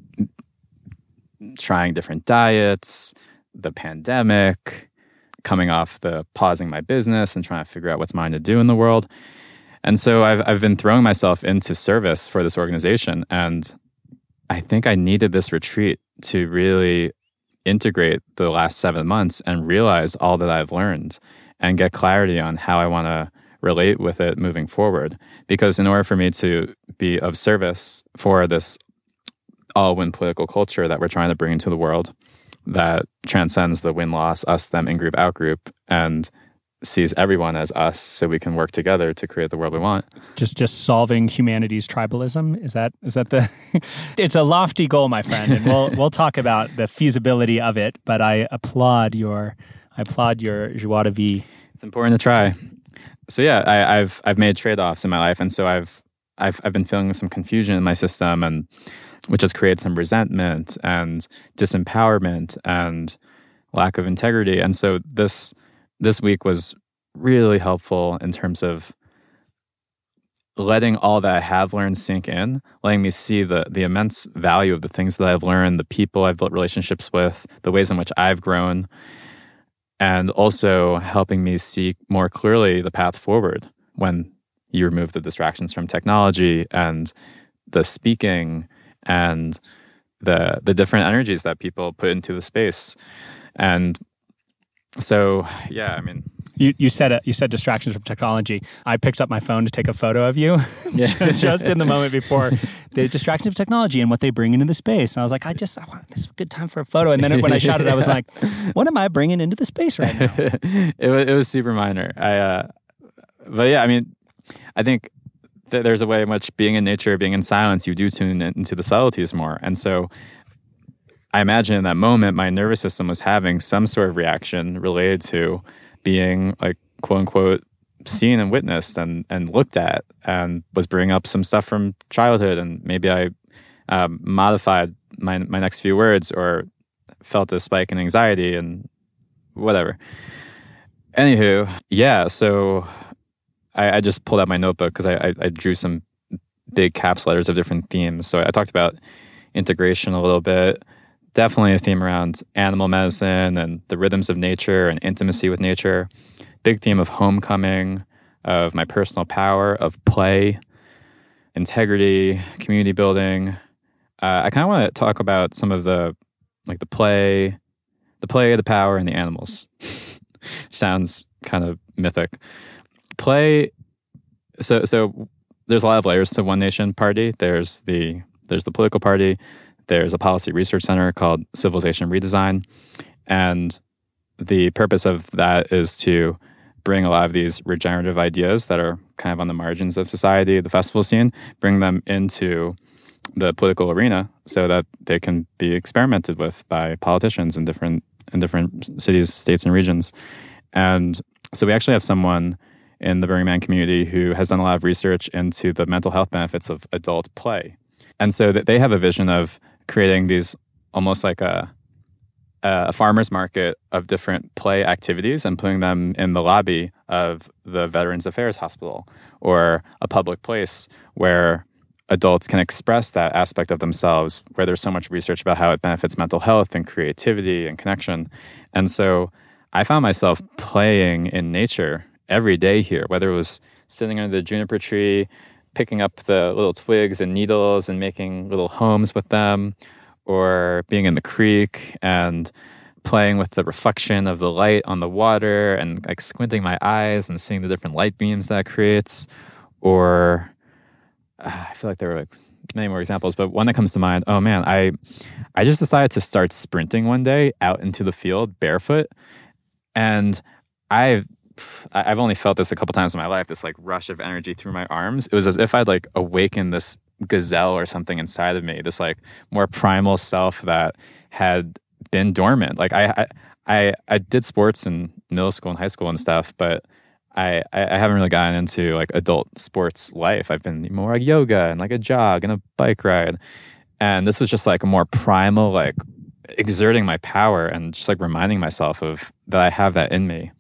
trying different diets, the pandemic, coming off the pausing my business and trying to figure out what's mine to do in the world. And so I've been throwing myself into service for this organization. And I think I needed this retreat to really integrate the last 7 months and realize all that I've learned and get clarity on how I want to relate with it moving forward. Because in order for me to be of service for this all-win political culture that we're trying to bring into the world, that transcends the win-loss, us, them, in-group, out-group, and sees everyone as us, so we can work together to create the world we want. Just solving humanity's tribalism. Is that the? It's a lofty goal, my friend, and we'll talk about the feasibility of it. But I applaud your joie de vivre. It's important to try. So yeah, I've made trade-offs in my life, and so I've been feeling some confusion in my system, and which has created some resentment and disempowerment and lack of integrity. And so this week was really helpful in terms of letting all that I have learned sink in, letting me see the immense value of the things that I've learned, the people I've built relationships with, the ways in which I've grown, and also helping me see more clearly the path forward when you remove the distractions from technology and the speaking and the different energies that people put into the space. And so, yeah, I mean, you said distractions from technology. I picked up my phone to take a photo of you just in the moment before the distractions of technology and what they bring into the space. And I was like, this is a good time for a photo. And then when I shot it, I was like, what am I bringing into the space right now? It was super minor. But yeah, I mean, I think there's a way in which being in nature, being in silence, you do tune into the subtleties more. And so I imagine in that moment, my nervous system was having some sort of reaction related to being like, quote unquote, seen and witnessed and looked at, and was bringing up some stuff from childhood. And maybe I modified my next few words or felt a spike in anxiety and whatever. Anywho, yeah, so I just pulled out my notebook because I drew some big caps letters of different themes. So I talked about integration a little bit. Definitely a theme around animal medicine and the rhythms of nature and intimacy with nature. Big theme of homecoming, of my personal power, of play, integrity, community building. I kind of want to talk about some of the play, the power, and the animals. Sounds kind of mythic. Play. So there's a lot of layers to One Nation Party. There's the political party. There's a policy research center called Civilization Redesign. And the purpose of that is to bring a lot of these regenerative ideas that are kind of on the margins of society, the festival scene, bring them into the political arena so that they can be experimented with by politicians in different cities, states, and regions. And so we actually have someone in the Burning Man community who has done a lot of research into the mental health benefits of adult play. And so that they have a vision of creating these almost like a farmer's market of different play activities and putting them in the lobby of the Veterans Affairs Hospital or a public place where adults can express that aspect of themselves, where there's so much research about how it benefits mental health and creativity and connection. And so I found myself playing in nature every day here, whether it was sitting under the juniper tree, picking up the little twigs and needles and making little homes with them, or being in the creek and playing with the reflection of the light on the water and like squinting my eyes and seeing the different light beams that creates. Or I feel like there were like many more examples, but one that comes to mind, oh man, I just decided to start sprinting one day out into the field barefoot. And I've only felt this a couple times in my life, this like rush of energy through my arms. It was as if I'd like awakened this gazelle or something inside of me, this like more primal self that had been dormant. Like I did sports in middle school and high school and stuff, but I haven't really gotten into like adult sports life. I've been more like yoga and like a jog and a bike ride. And this was just like a more primal, like exerting my power and just like reminding myself of that I have that in me.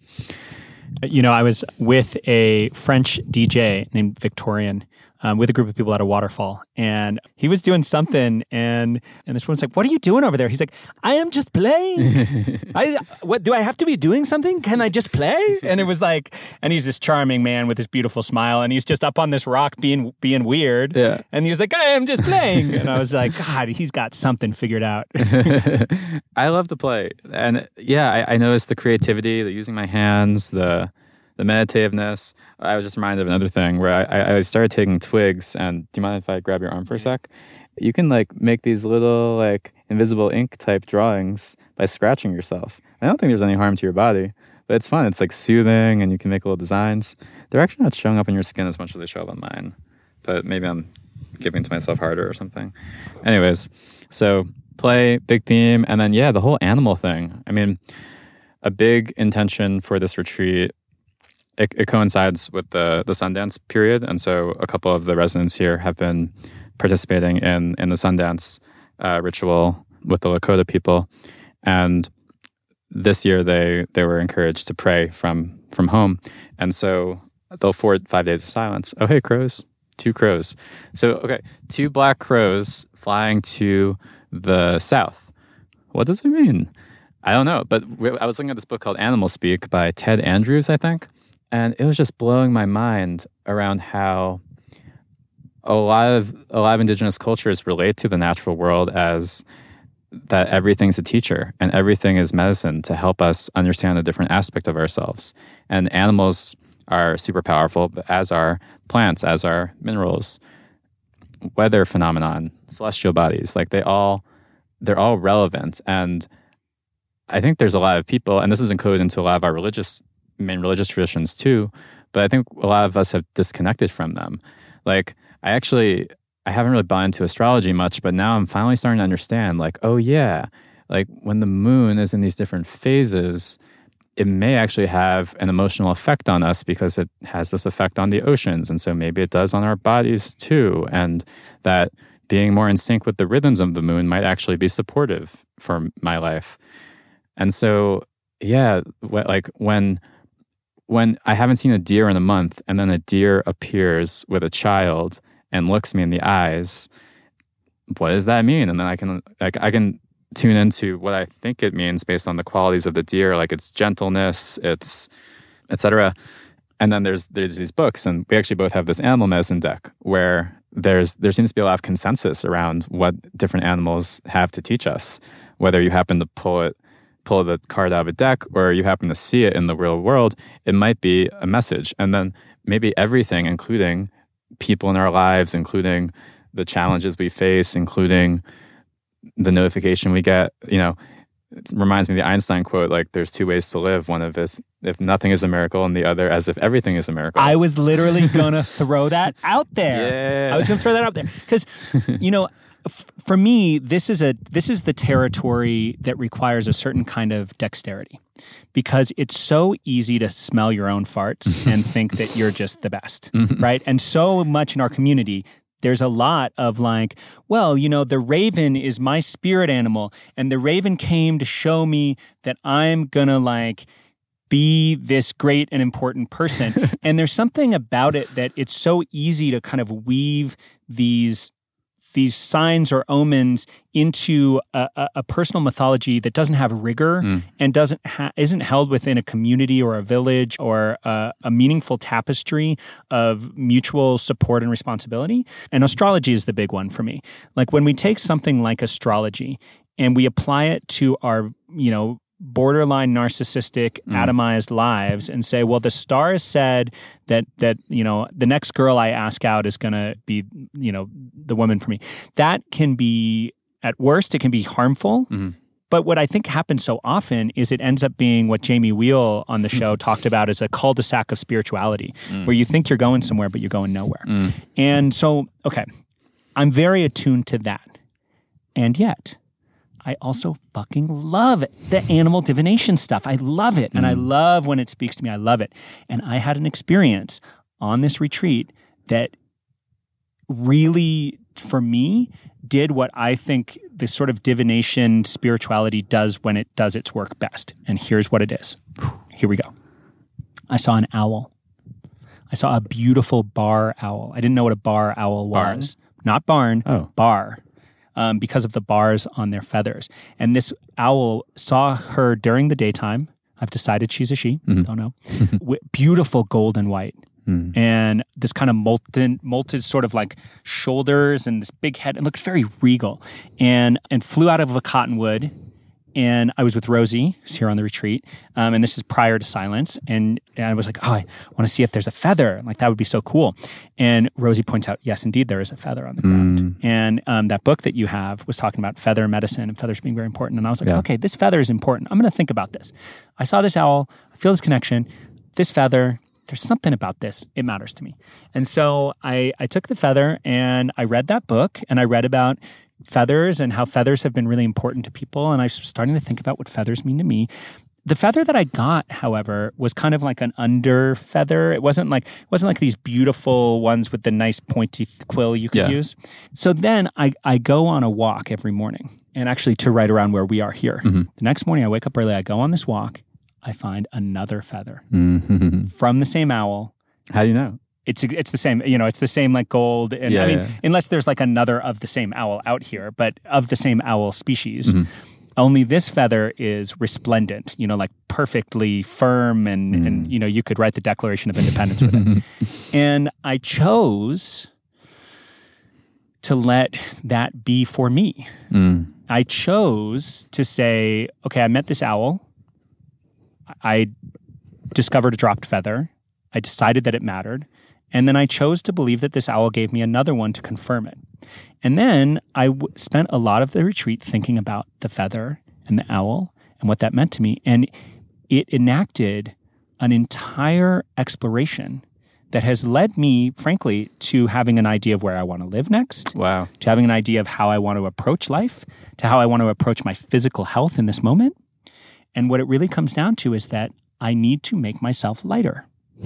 You know, I was with a French DJ named Victorian with a group of people at a waterfall, and he was doing something, and this woman's like, "What are you doing over there?" He's like, "I am just playing. What do I have to be doing something? Can I just play?" And it was like, and he's this charming man with this beautiful smile, and he's just up on this rock being weird. Yeah. And he was like, "I am just playing," and I was like, "God, he's got something figured out." I love to play, and yeah, I noticed the creativity, the using my hands, the meditativeness. I was just reminded of another thing where I started taking twigs, and do you mind if I grab your arm for a sec? You can like make these little like invisible ink type drawings by scratching yourself. I don't think there's any harm to your body, But it's fun. It's like soothing, and you can make little designs. They're actually not showing up on your skin as much as they show up on mine. But maybe I'm giving to myself harder or something. Anyways, so play, big theme. And then, the whole animal thing. I mean, a big intention for this retreat, it coincides with the Sundance period. And so a couple of the residents here have been participating in the Sundance ritual with the Lakota people. And this year they were encouraged to pray from home. And so they'll afford 5 days of silence. Oh, hey, crows. 2 crows. So, okay, 2 black crows flying to the south. What does it mean? I don't know. But I was looking at this book called Animal Speak by Ted Andrews, I think. And it was just blowing my mind around how a lot of indigenous cultures relate to the natural world as that everything's a teacher and everything is medicine to help us understand a different aspect of ourselves. And animals are super powerful, but as are plants, as are minerals, weather phenomenon, celestial bodies. Like they're all relevant. And I think there's a lot of people, and this is encoded into a lot of our main religious traditions too, but I think a lot of us have disconnected from them. Like I haven't really bought into astrology much, but now I'm finally starting to understand, like, oh yeah, like when the moon is in these different phases, it may actually have an emotional effect on us because it has this effect on the oceans. And so maybe it does on our bodies too. And that being more in sync with the rhythms of the moon might actually be supportive for my life. And so, like when I haven't seen a deer in a month and then a deer appears with a child and looks me in the eyes, what does that mean? And then I can tune into what I think it means based on the qualities of the deer, like its gentleness, its etc. And then there's these books, and we actually both have this animal medicine deck where there seems to be a lot of consensus around what different animals have to teach us. Whether you happen to pull the card out of a deck or you happen to see it in the real world, it might be a message. And then maybe everything, including people in our lives, including the challenges we face, including the notification we get, it reminds me of the Einstein quote, like there's 2 ways to live. One of it, if nothing is a miracle, and the other as if everything is a miracle. I was literally going to throw that out there. Yeah. I was going to throw that out there because, for me, this is the territory that requires a certain kind of dexterity, because it's so easy to smell your own farts and think that you're just the best, right? And so much in our community, there's a lot of like, well, the raven is my spirit animal, and the raven came to show me that I'm gonna like be this great and important person. And there's something about it that it's so easy to kind of weave these signs or omens into a personal mythology that doesn't have rigor and isn't held within a community or a village or a meaningful tapestry of mutual support and responsibility. And astrology is the big one for me. Like when we take something like astrology and we apply it to our, borderline narcissistic, atomized lives and say, well, the stars said that the next girl I ask out is going to be, the woman for me. That can be, at worst, it can be harmful. But what I think happens so often is it ends up being what Jamie Wheel on the show talked about as a cul-de-sac of spirituality, where you think you're going somewhere, but you're going nowhere. And so, okay, I'm very attuned to that. And yet, I also fucking love the animal divination stuff. I love it. And I love when it speaks to me. I love it. And I had an experience on this retreat that really, for me, did what I think this sort of divination spirituality does when it does its work best. And here's what it is. Here we go. I saw an owl. I saw a beautiful bar owl. I didn't know what a bar owl was. Not barn, bar. Because of the bars on their feathers. And this owl saw her during the daytime. I've decided she's a she. Don't know. Beautiful golden white. And this kind of molted sort of like shoulders and this big head. It looked very regal. And flew out of a cottonwood And I was with Rosie, who's here on the retreat, and this is prior to silence. And I was like, oh, I want to see if there's a feather. Like, that would be so cool. And Rosie points out, yes, indeed, there is a feather on the ground. And that book that you have was talking about feather medicine and feathers being very important. And I was like, okay, this feather is important. I'm going to think about this. I saw this owl. I feel this connection. This feather, there's something about this. It matters to me. And so I took the feather and I read that book, and I read about feathers and how feathers have been really important to people. And I was starting to think about what feathers mean to me. The feather that I got, however, was kind of like an under feather. It wasn't like these beautiful ones with the nice pointy quill you could use. So then I go on a walk every morning, and actually to right around where we are here. The next morning I wake up early, I go on this walk, I find another feather from the same owl. How do you know? It's the same, it's the same like gold. And unless there's like another of the same owl out here, but of the same owl species, only this feather is resplendent, like perfectly firm and you could write the Declaration of Independence with it. And I chose to let that be for me. I chose to say, okay, I met this owl. I discovered a dropped feather. I decided that it mattered. And then I chose to believe that this owl gave me another one to confirm it. And then I spent a lot of the retreat thinking about the feather and the owl and what that meant to me. And it enacted an entire exploration that has led me, frankly, to having an idea of where I want to live next. Wow. To having an idea of how I want to approach life, to how I want to approach my physical health in this moment. And what it really comes down to is that I need to make myself lighter.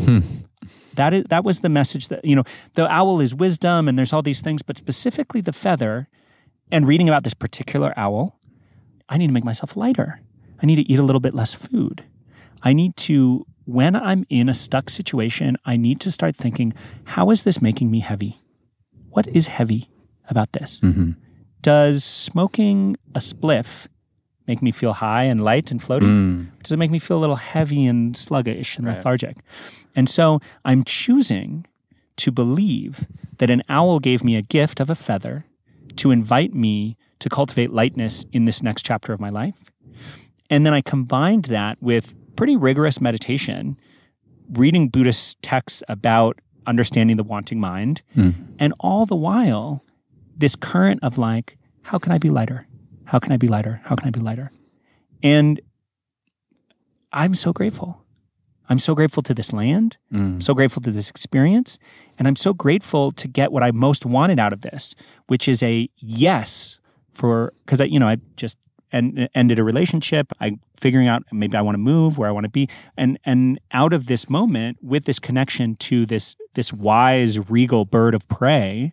That was the message that, the owl is wisdom and there's all these things, but specifically the feather, and reading about this particular owl, I need to make myself lighter. I need to eat a little bit less food. I need to, when I'm in a stuck situation, I need to start thinking, how is this making me heavy? What is heavy about this? Does smoking a spliff make me feel high and light and floaty? Does it make me feel a little heavy and sluggish and lethargic? And so I'm choosing to believe that an owl gave me a gift of a feather to invite me to cultivate lightness in this next chapter of my life. And then I combined that with pretty rigorous meditation, reading Buddhist texts about understanding the wanting mind, and all the while, this current of like, how can I be lighter? How can I be lighter? How can I be lighter? And I'm so grateful. I'm so grateful to this land. I'm so grateful to this experience. And I'm so grateful to get what I most wanted out of this, which is a yes because I just ended a relationship. I'm figuring out maybe I want to move, where I want to be. And out of this moment, with this connection to this wise, regal bird of prey,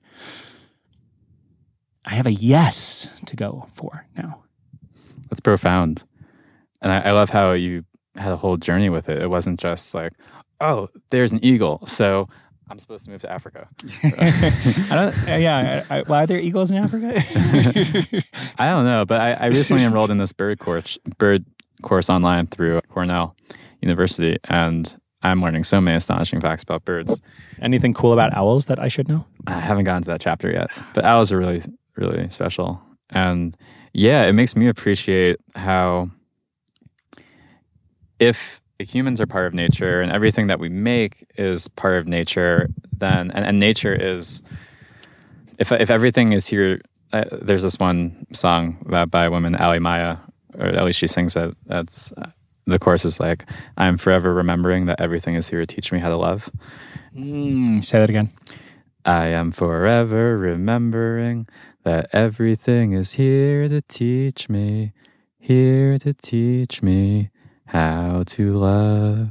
I have a yes to go for now. That's profound. And I love how you had a whole journey with it. It wasn't just like, oh, there's an eagle, so I'm supposed to move to Africa. Why are there eagles in Africa? I don't know, but I recently enrolled in this bird course online through Cornell University, and I'm learning so many astonishing facts about birds. Anything cool about owls that I should know? I haven't gotten to that chapter yet, but owls are really, really special. And yeah, it makes me appreciate how if humans are part of nature and everything that we make is part of nature, then and nature is, if everything is here, there's this one song by a woman, Ali Maya, or at least she sings it. That's the chorus is like, I'm forever remembering that everything is here to teach me how to love. Say that again. I am forever remembering that everything is here to teach me how to love.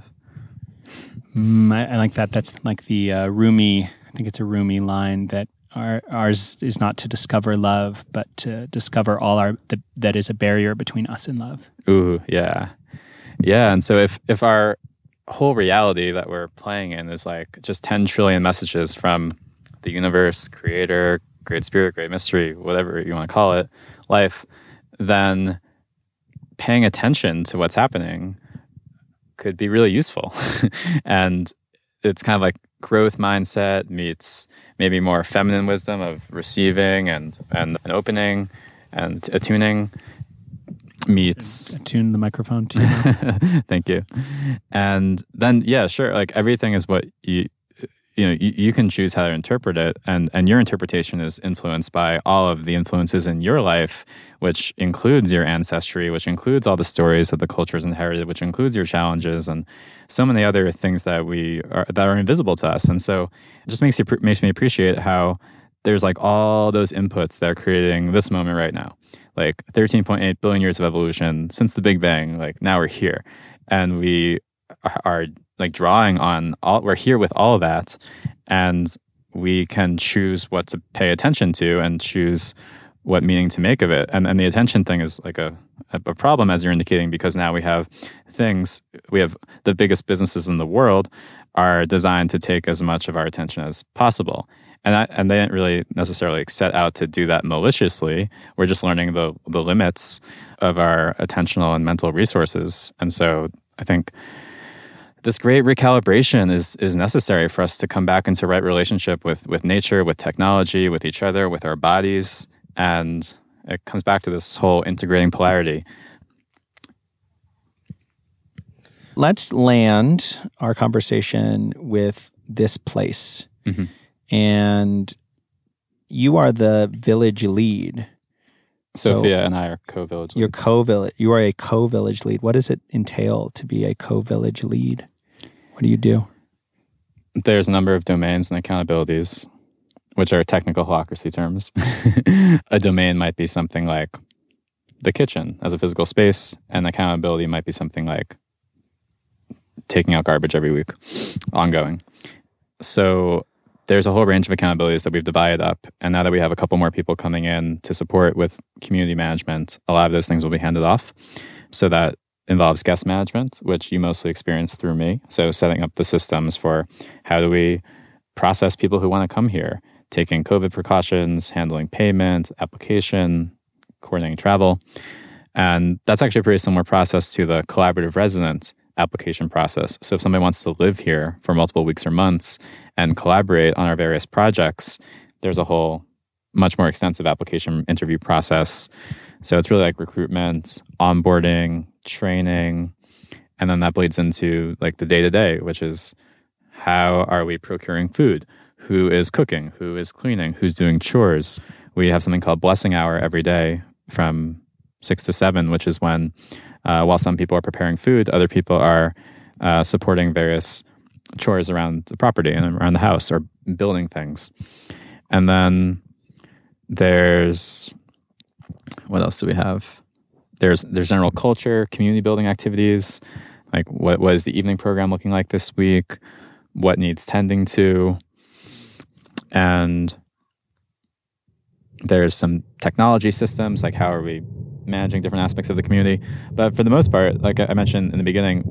I like that. That's like the Rumi, I think it's a Rumi line that ours is not to discover love, but to discover all that is a barrier between us and love. Ooh, yeah. Yeah, and so if our whole reality that we're playing in is like just 10 trillion messages from the universe, creator, great spirit, great mystery, whatever you want to call it, life, then paying attention to what's happening could be really useful. And it's kind of like growth mindset meets maybe more feminine wisdom of receiving and opening and attuning. meets. Tune the microphone to you. Thank you. And then, yeah, sure. Like everything is what you can choose how to interpret it, and your interpretation is influenced by all of the influences in your life, which includes your ancestry, which includes all the stories that the culture's inherited, which includes your challenges and so many other things that are invisible to us. And so it just makes me appreciate how there's like all those inputs that are creating this moment right now. Like 13.8 billion years of evolution since the Big Bang. Like now we're here, and we are like drawing on we're here with all of that, and we can choose what to pay attention to and choose what meaning to make of it. And the attention thing is like a problem, as you're indicating, because now we have the biggest businesses in the world are designed to take as much of our attention as possible. And they didn't really necessarily set out to do that maliciously. We're just learning the limits of our attentional and mental resources. And so I think this great recalibration is necessary for us to come back into right relationship with nature, with technology, with each other, with our bodies. And it comes back to this whole integrating polarity. Let's land our conversation with this place. Mm-hmm. And you are the village lead. Sophia and I are co-village leads. You are a co-village lead. What does it entail to be a co-village lead? What do you do? There's a number of domains and accountabilities, which are technical holacracy terms. A domain might be something like the kitchen as a physical space, and accountability might be something like taking out garbage every week, ongoing. So there's a whole range of accountabilities that we've divided up. And now that we have a couple more people coming in to support with community management, a lot of those things will be handed off. So that involves guest management, which you mostly experience through me. So setting up the systems for how do we process people who want to come here, taking COVID precautions, handling payment, application, coordinating travel. And that's actually a pretty similar process to the collaborative resident application process. So if somebody wants to live here for multiple weeks or months and collaborate on our various projects, there's a whole much more extensive application interview process. So it's really like recruitment, onboarding, training, and then that bleeds into like the day-to-day, which is how are we procuring food? Who is cooking? Who is cleaning? Who's doing chores? We have something called blessing hour every day from 6 to 7, which is when while some people are preparing food, other people are supporting various chores around the property and around the house or building things. And then there's, what else do we have? There's general culture, community building activities, like what is the evening program looking like this week? What needs tending to? And there's some technology systems, like how are we managing different aspects of the community. But for the most part, like I mentioned in the beginning,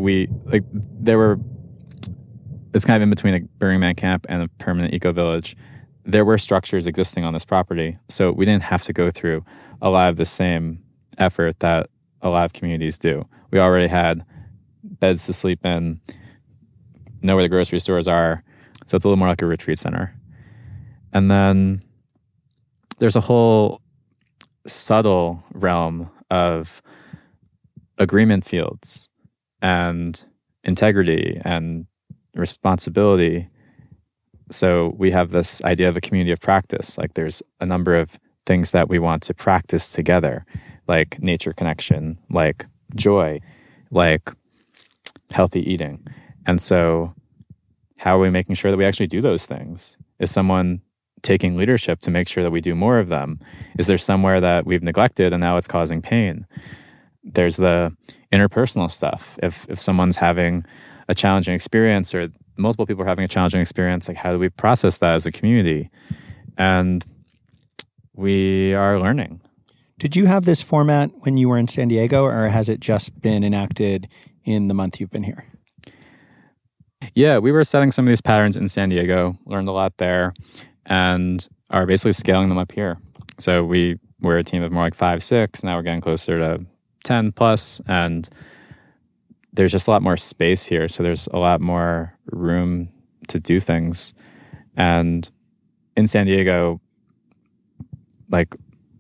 it's kind of in between a Burning Man camp and a permanent eco-village. There were structures existing on this property, so we didn't have to go through a lot of the same effort that a lot of communities do. We already had beds to sleep in, know where the grocery stores are, so it's a little more like a retreat center. And then there's a whole subtle realm of agreement fields and integrity and responsibility. So we have this idea of a community of practice. Like there's a number of things that we want to practice together, like nature connection, like joy, like healthy eating. And so how are we making sure that we actually do those things? Is someone taking leadership to make sure that we do more of them? Is there somewhere that we've neglected and now it's causing pain? There's the interpersonal stuff. If someone's having a challenging experience or multiple people are having a challenging experience, like how do we process that as a community? And we are learning. Did you have this format when you were in San Diego, or has it just been enacted in the month you've been here? Yeah, we were setting some of these patterns in San Diego, learned a lot there, and are basically scaling them up here. So we're a team of more like 5, 6. Now we're getting closer to 10 plus, and there's just a lot more space here. So there's a lot more room to do things. And in San Diego, like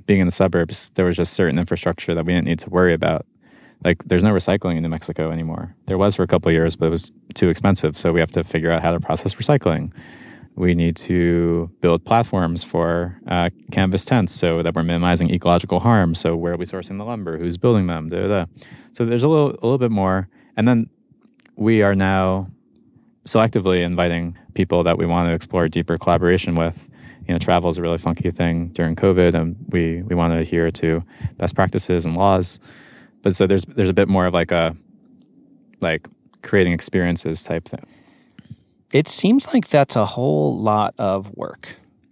being in the suburbs, there was just certain infrastructure that we didn't need to worry about. Like, there's no recycling in New Mexico anymore. There was for a couple of years, but it was too expensive. So we have to figure out how to process recycling. We need to build platforms for canvas tents so that we're minimizing ecological harm. So where are we sourcing the lumber? Who's building them? Da, da, da. So there's a little bit more. And then we are now selectively inviting people that we want to explore deeper collaboration with. Travel is a really funky thing during COVID, and we want to adhere to best practices and laws. But so there's a bit more of like creating experiences type thing. It seems like that's a whole lot of work.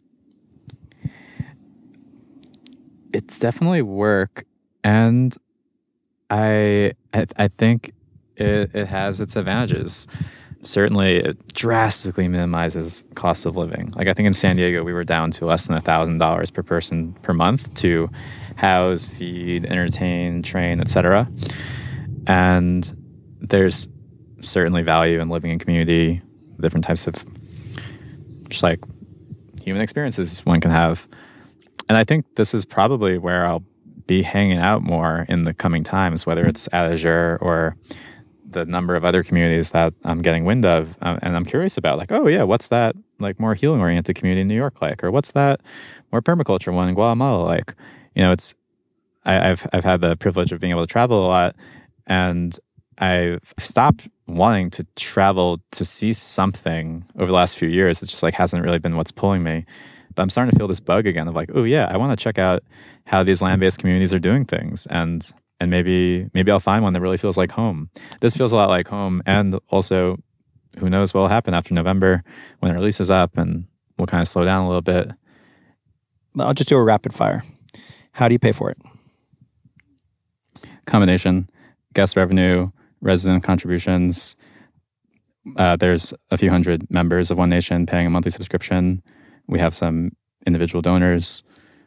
It's definitely work, and I think it has its advantages. Certainly, it drastically minimizes cost of living. Like, I think in San Diego, we were down to less than $1,000 per person per month to house, feed, entertain, train, etc. And there's certainly value in living in community, different types of just like human experiences one can have. And I think this is probably where I'll be hanging out more in the coming times, whether it's at Azure or the number of other communities that I'm getting wind of. And I'm curious about, like, oh yeah, what's that like more healing oriented community in New York like? Or what's that more permaculture one in Guatemala like? I've had the privilege of being able to travel a lot, and I've stopped wanting to travel to see something over the last few years. It's just like hasn't really been what's pulling me. But I'm starting to feel this bug again of like, oh yeah, I want to check out how these land-based communities are doing things. And maybe I'll find one that really feels like home. This feels a lot like home. And also, who knows what will happen after November when it releases up, and we'll kind of slow down a little bit. I'll just do a rapid fire. How do you pay for it? Combination, guest revenue, resident contributions. There's a few hundred members of One Nation paying a monthly subscription. We have some individual donors.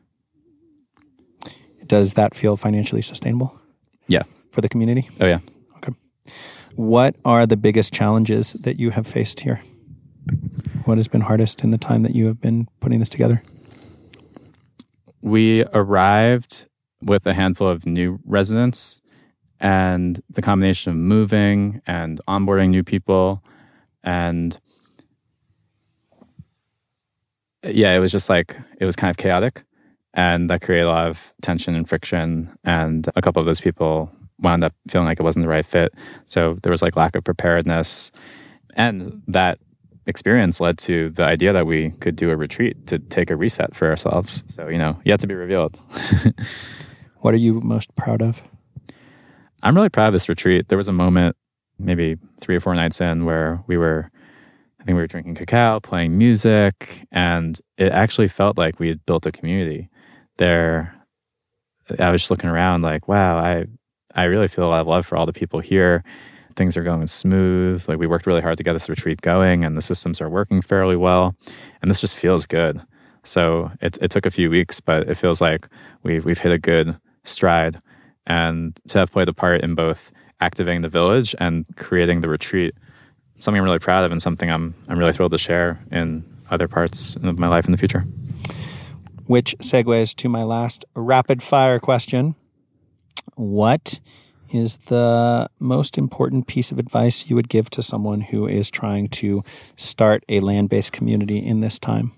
Does that feel financially sustainable? Yeah. For the community? Oh, yeah. Okay. What are the biggest challenges that you have faced here? What has been hardest in the time that you have been putting this together? We arrived with a handful of new residents, and the combination of moving and onboarding new people, and yeah, it was just like, it was kind of chaotic, and that created a lot of tension and friction, and a couple of those people wound up feeling like it wasn't the right fit. So there was like lack of preparedness, and that experience led to the idea that we could do a retreat to take a reset for ourselves. So, yet to be revealed. What are you most proud of? I'm really proud of this retreat. There was a moment, maybe 3 or 4 nights in, where we were drinking cacao, playing music, and it actually felt like we had built a community there. I was just looking around like, wow, I really feel a lot of love for all the people here. Things are going smooth. Like, we worked really hard to get this retreat going, and the systems are working fairly well, and this just feels good. So it took a few weeks, but it feels like we've hit a good stride. And to have played a part in both activating the village and creating the retreat, something I'm really proud of, and something I'm really thrilled to share in other parts of my life in the future. Which segues to my last rapid fire question. What is the most important piece of advice you would give to someone who is trying to start a land-based community in this time?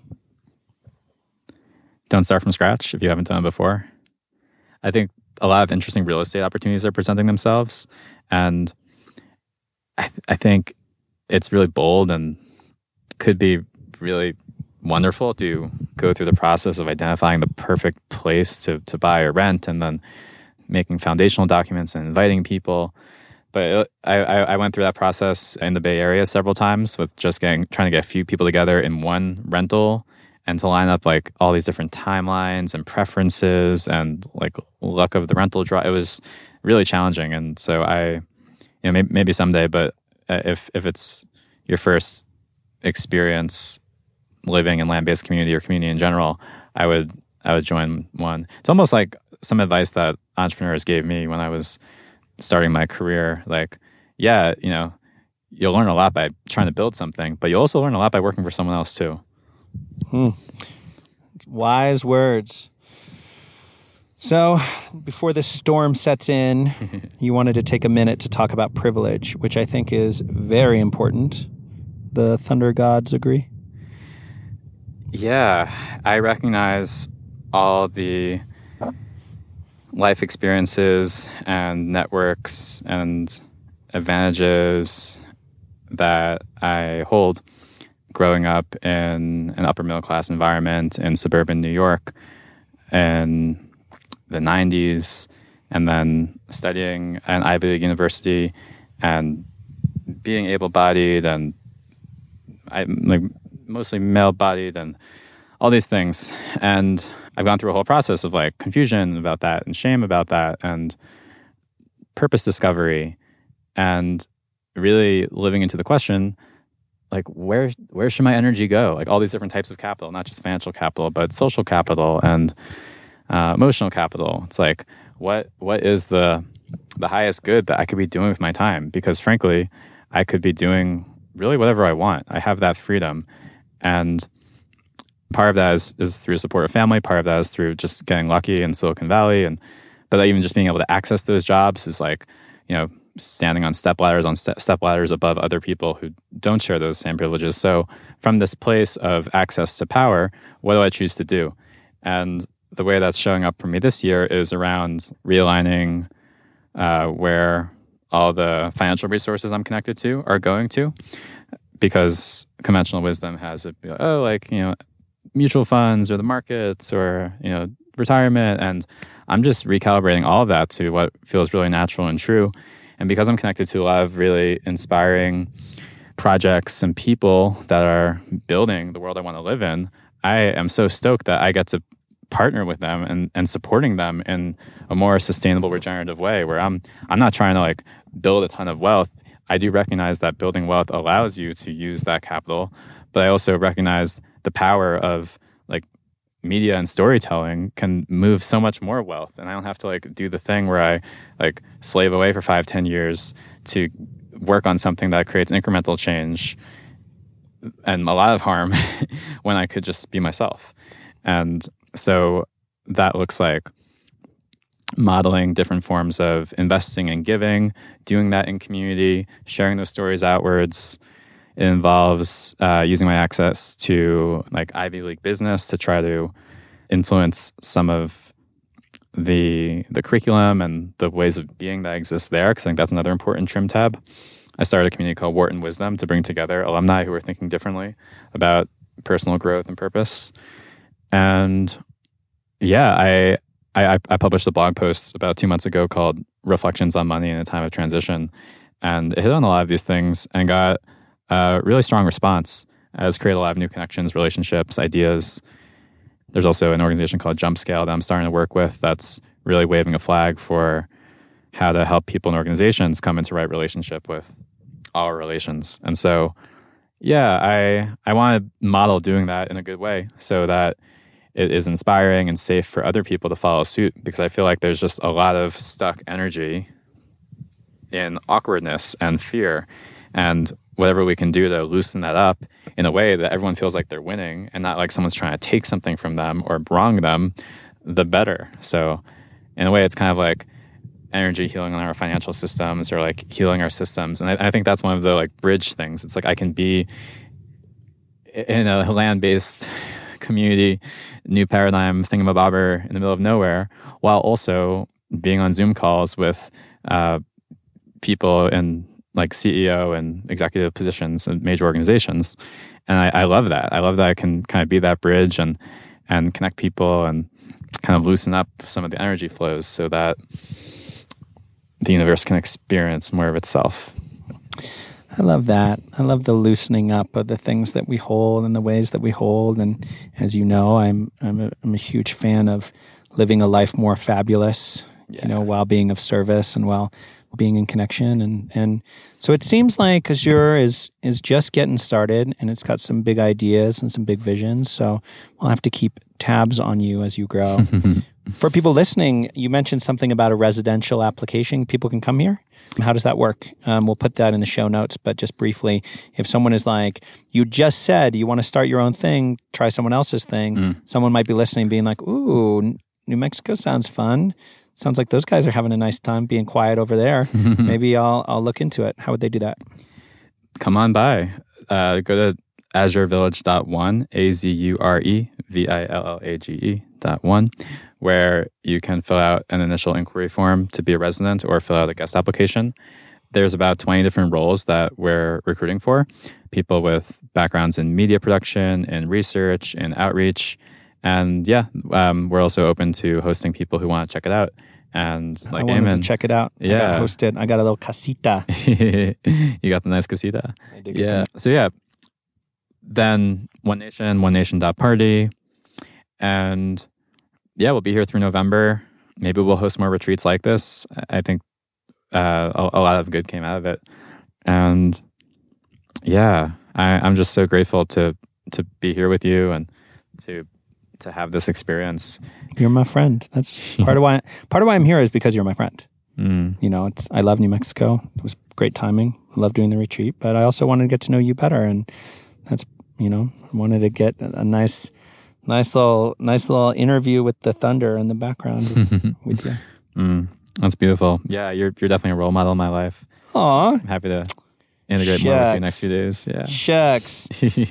Don't start from scratch if you haven't done it before. I think a lot of interesting real estate opportunities are presenting themselves, and I think it's really bold and could be really wonderful to go through the process of identifying the perfect place to buy or rent, and then making foundational documents and inviting people. But I went through that process in the Bay Area several times with just trying to get a few people together in one rental, and to line up like all these different timelines and preferences and like luck of the rental draw. It was really challenging. And so maybe someday, but if it's your first experience living in land-based community or community in general, I would join one. It's almost like some advice that entrepreneurs gave me when I was starting my career. Like, yeah, you'll learn a lot by trying to build something, but you'll also learn a lot by working for someone else too. Wise words. So, before this storm sets in, you wanted to take a minute to talk about privilege, which I think is very important. The Thunder Gods agree? Yeah, I recognize all the life experiences and networks and advantages that I hold growing up in an upper middle class environment in suburban New York in the 90s, and then studying at an Ivy League university and being able-bodied and mostly male-bodied and all these things. And I've gone through a whole process of like confusion about that and shame about that and purpose discovery and really living into the question, like where should my energy go? Like all these different types of capital, not just financial capital, but social capital and emotional capital. It's like, what is the highest good that I could be doing with my time? Because frankly, I could be doing really whatever I want. I have that freedom. And part of that is through support of family. Part of that is through just getting lucky in Silicon Valley. But even just being able to access those jobs is like, standing on step ladders above other people who don't share those same privileges. So from this place of access to power, what do I choose to do? And the way that's showing up for me this year is around realigning where all the financial resources I'm connected to are going to, because conventional wisdom has mutual funds or the markets or retirement, and I'm just recalibrating all of that to what feels really natural and true. And because I'm connected to a lot of really inspiring projects and people that are building the world I want to live in, I am so stoked that I get to partner with them and supporting them in a more sustainable, regenerative way, where I'm not trying to like build a ton of wealth. I do recognize that building wealth allows you to use that capital, but I also recognize the power of like media and storytelling can move so much more wealth. And I don't have to like do the thing where I like slave away for 5-10 years to work on something that creates incremental change and a lot of harm when I could just be myself. And so that looks like modeling different forms of investing and giving, doing that in community, sharing those stories outwards. It involves using my access to like Ivy League business to try to influence some of the curriculum and the ways of being that exist there, because I think that's another important trim tab. I started a community called Wharton Wisdom to bring together alumni who are thinking differently about personal growth and purpose. And yeah, I published a blog post about 2 months ago called Reflections on Money in a Time of Transition. And it hit on a lot of these things and got a really strong response. It has created a lot of new connections, relationships, ideas. There's also an organization called Jump Scale that I'm starting to work with that's really waving a flag for how to help people and organizations come into right relationship with our relations. And so, yeah, I want to model doing that in a good way so that it is inspiring and safe for other people to follow suit, because I feel like there's just a lot of stuck energy in awkwardness and fear. And whatever we can do to loosen that up in a way that everyone feels like they're winning and not like someone's trying to take something from them or wrong them, the better. So in a way, it's kind of like energy healing on our financial systems or like healing our systems. And I think that's one of the like bridge things. It's like I can be in a land-based community, new paradigm thingamabobber in the middle of nowhere, while also being on Zoom calls with people in like CEO and executive positions in major organizations. And I love that. I love that I can kind of be that bridge and connect people and kind of loosen up some of the energy flows so that the universe can experience more of itself. I love that. I love the loosening up of the things that we hold and the ways that we hold. And as you know, I'm a huge fan of living a life more fabulous, while being of service and while being in connection. And so it seems like Azure is just getting started, and it's got some big ideas and some big visions. So we'll have to keep tabs on you as you grow. For people listening, you mentioned something about a residential application. People can come here. How does that work? We'll put that in the show notes, but just briefly, if someone is like, you just said you want to start your own thing, try someone else's thing, someone might be listening being like, ooh, New Mexico sounds fun. Sounds like those guys are having a nice time being quiet over there. Maybe I'll look into it. How would they do that? Come on by. Go to azurevillage.one, AZUREVILLAGE.one, where you can fill out an initial inquiry form to be a resident or fill out a guest application. There's about 20 different roles that we're recruiting for. People with backgrounds in media production, in research, in outreach. And we're also open to hosting people who want to check it out. And like I wanted to check it out. Yeah. I got hosted. I got a little casita. You got the nice casita. I did get that. So then One Nation, onenation.party. And we'll be here through November. Maybe we'll host more retreats like this. I think a lot of good came out of it. And I'm just so grateful to be here with you and to have this experience. You're my friend. That's part of why I'm here is because you're my friend. Mm. You know, I love New Mexico. It was great timing. I love doing the retreat, but I also wanted to get to know you better, and that's I wanted to get a nice little interview with the thunder in the background with you. That's beautiful. Yeah, you're definitely a role model in my life. Aw. I'm happy to integrate more with you next few days. Yeah. Shucks.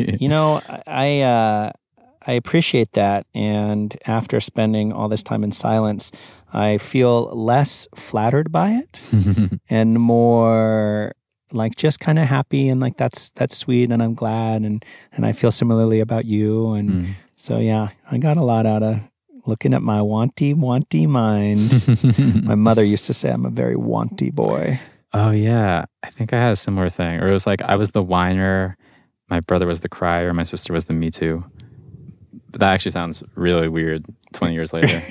I appreciate that. And after spending all this time in silence, I feel less flattered by it and more like just kind of happy and like that's sweet and I'm glad and I feel similarly about you. And so, I got a lot out of looking at my wanty mind. My mother used to say I'm a very wanty boy. Oh, yeah. I think I had a similar thing. Or it was like I was the whiner, my brother was the crier, my sister was the me too. But that actually sounds really weird 20 years later.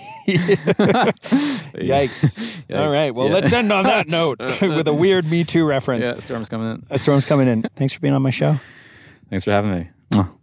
Yikes. All right. Well, let's end on that note with a weird Me Too reference. Yeah, storm's coming in. A storm's coming in. Thanks for being on my show. Thanks for having me.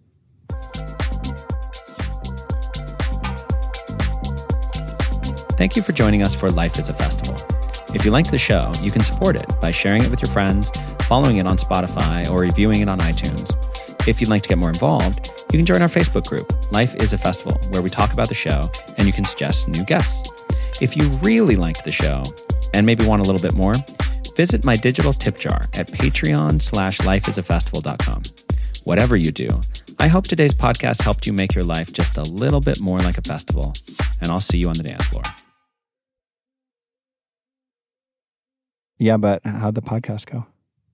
Thank you for joining us for Life is a Festival. If you liked the show, you can support it by sharing it with your friends, following it on Spotify, or reviewing it on iTunes. If you'd like to get more involved, you can join our Facebook group, Life is a Festival, where we talk about the show and you can suggest new guests. If you really liked the show and maybe want a little bit more, visit my digital tip jar at patreon.com/lifeisafestival.com. Whatever you do, I hope today's podcast helped you make your life just a little bit more like a festival, and I'll see you on the dance floor. Yeah, but how'd the podcast go?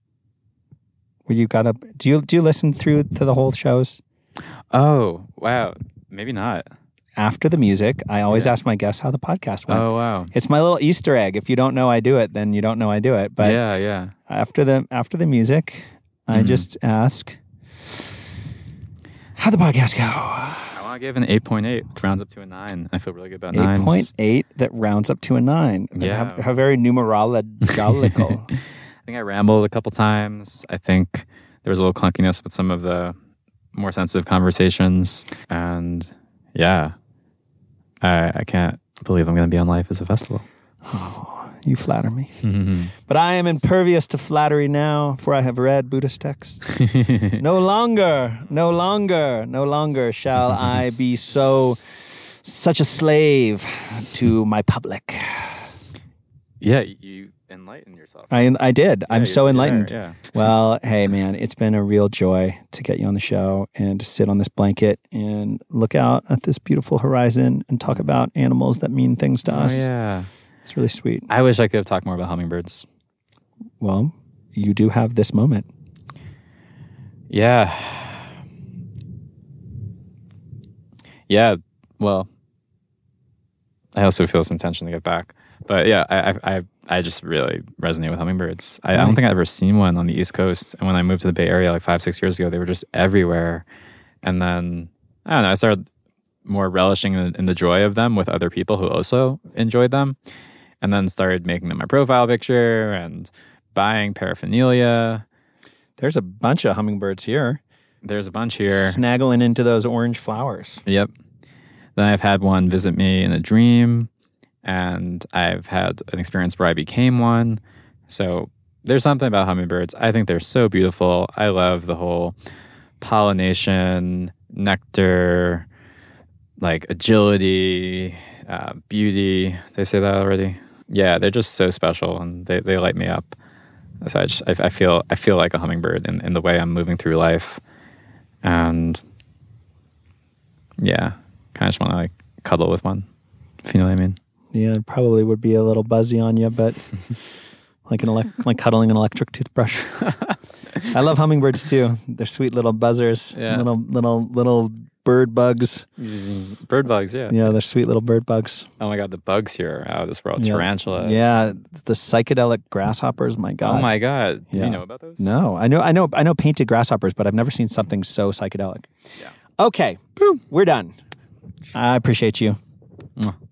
Do you listen through to the whole shows? Oh, wow. Maybe not. After the music, I always ask my guests how the podcast went. Oh, wow. It's my little Easter egg. If you don't know I do it, then you don't know I do it. But after the music, I just ask, how'd the podcast go? I want to give an 8.8. It rounds up to a 9. I feel really good about 9s. 8.8 that rounds up to a 9. Yeah. How very numerological. I think I rambled a couple times. I think there was a little clunkiness with some of the more sensitive conversations. And I can't believe I'm going to be on Life is a Festival. Oh, you flatter me. But I am impervious to flattery now, for I have read Buddhist texts. No longer shall I be such a slave to my public. Yeah, you enlighten yourself. I did. I'm so enlightened. Yeah. Well, hey, man, it's been a real joy to get you on the show and to sit on this blanket and look out at this beautiful horizon and talk about animals that mean things to us. Oh, yeah. It's really sweet. I wish I could have talked more about hummingbirds. Well, you do have this moment. Yeah. Yeah. Well, I also feel some tension to get back. But yeah, I just really resonate with hummingbirds. I don't think I've ever seen one on the East Coast. And when I moved to the Bay Area like 5-6 years ago, they were just everywhere. And then, I don't know, I started more relishing in the joy of them with other people who also enjoyed them. And then started making them my profile picture and buying paraphernalia. There's a bunch of hummingbirds here. There's a bunch here. Snaggling into those orange flowers. Yep. Then I've had one visit me in a dream. And I've had an experience where I became one. So there's something about hummingbirds. I think they're so beautiful. I love the whole pollination, nectar, like agility, beauty. Did I say that already? Yeah, they're just so special, and they light me up. So I feel like a hummingbird in the way I'm moving through life, and yeah, kind of just want to like cuddle with one, if you know what I mean. Yeah, it probably would be a little buzzy on you, but like like cuddling an electric toothbrush. I love hummingbirds too. They're sweet little buzzers, little bird bugs. Bird bugs, yeah. Yeah, they're sweet little bird bugs. Oh my God, the bugs here are out of this world. Tarantula. Yeah, the psychedelic grasshoppers. My God. Oh my God. Yeah. Do you know about those? No, I know painted grasshoppers, but I've never seen something so psychedelic. Yeah. Okay, we're done. I appreciate you.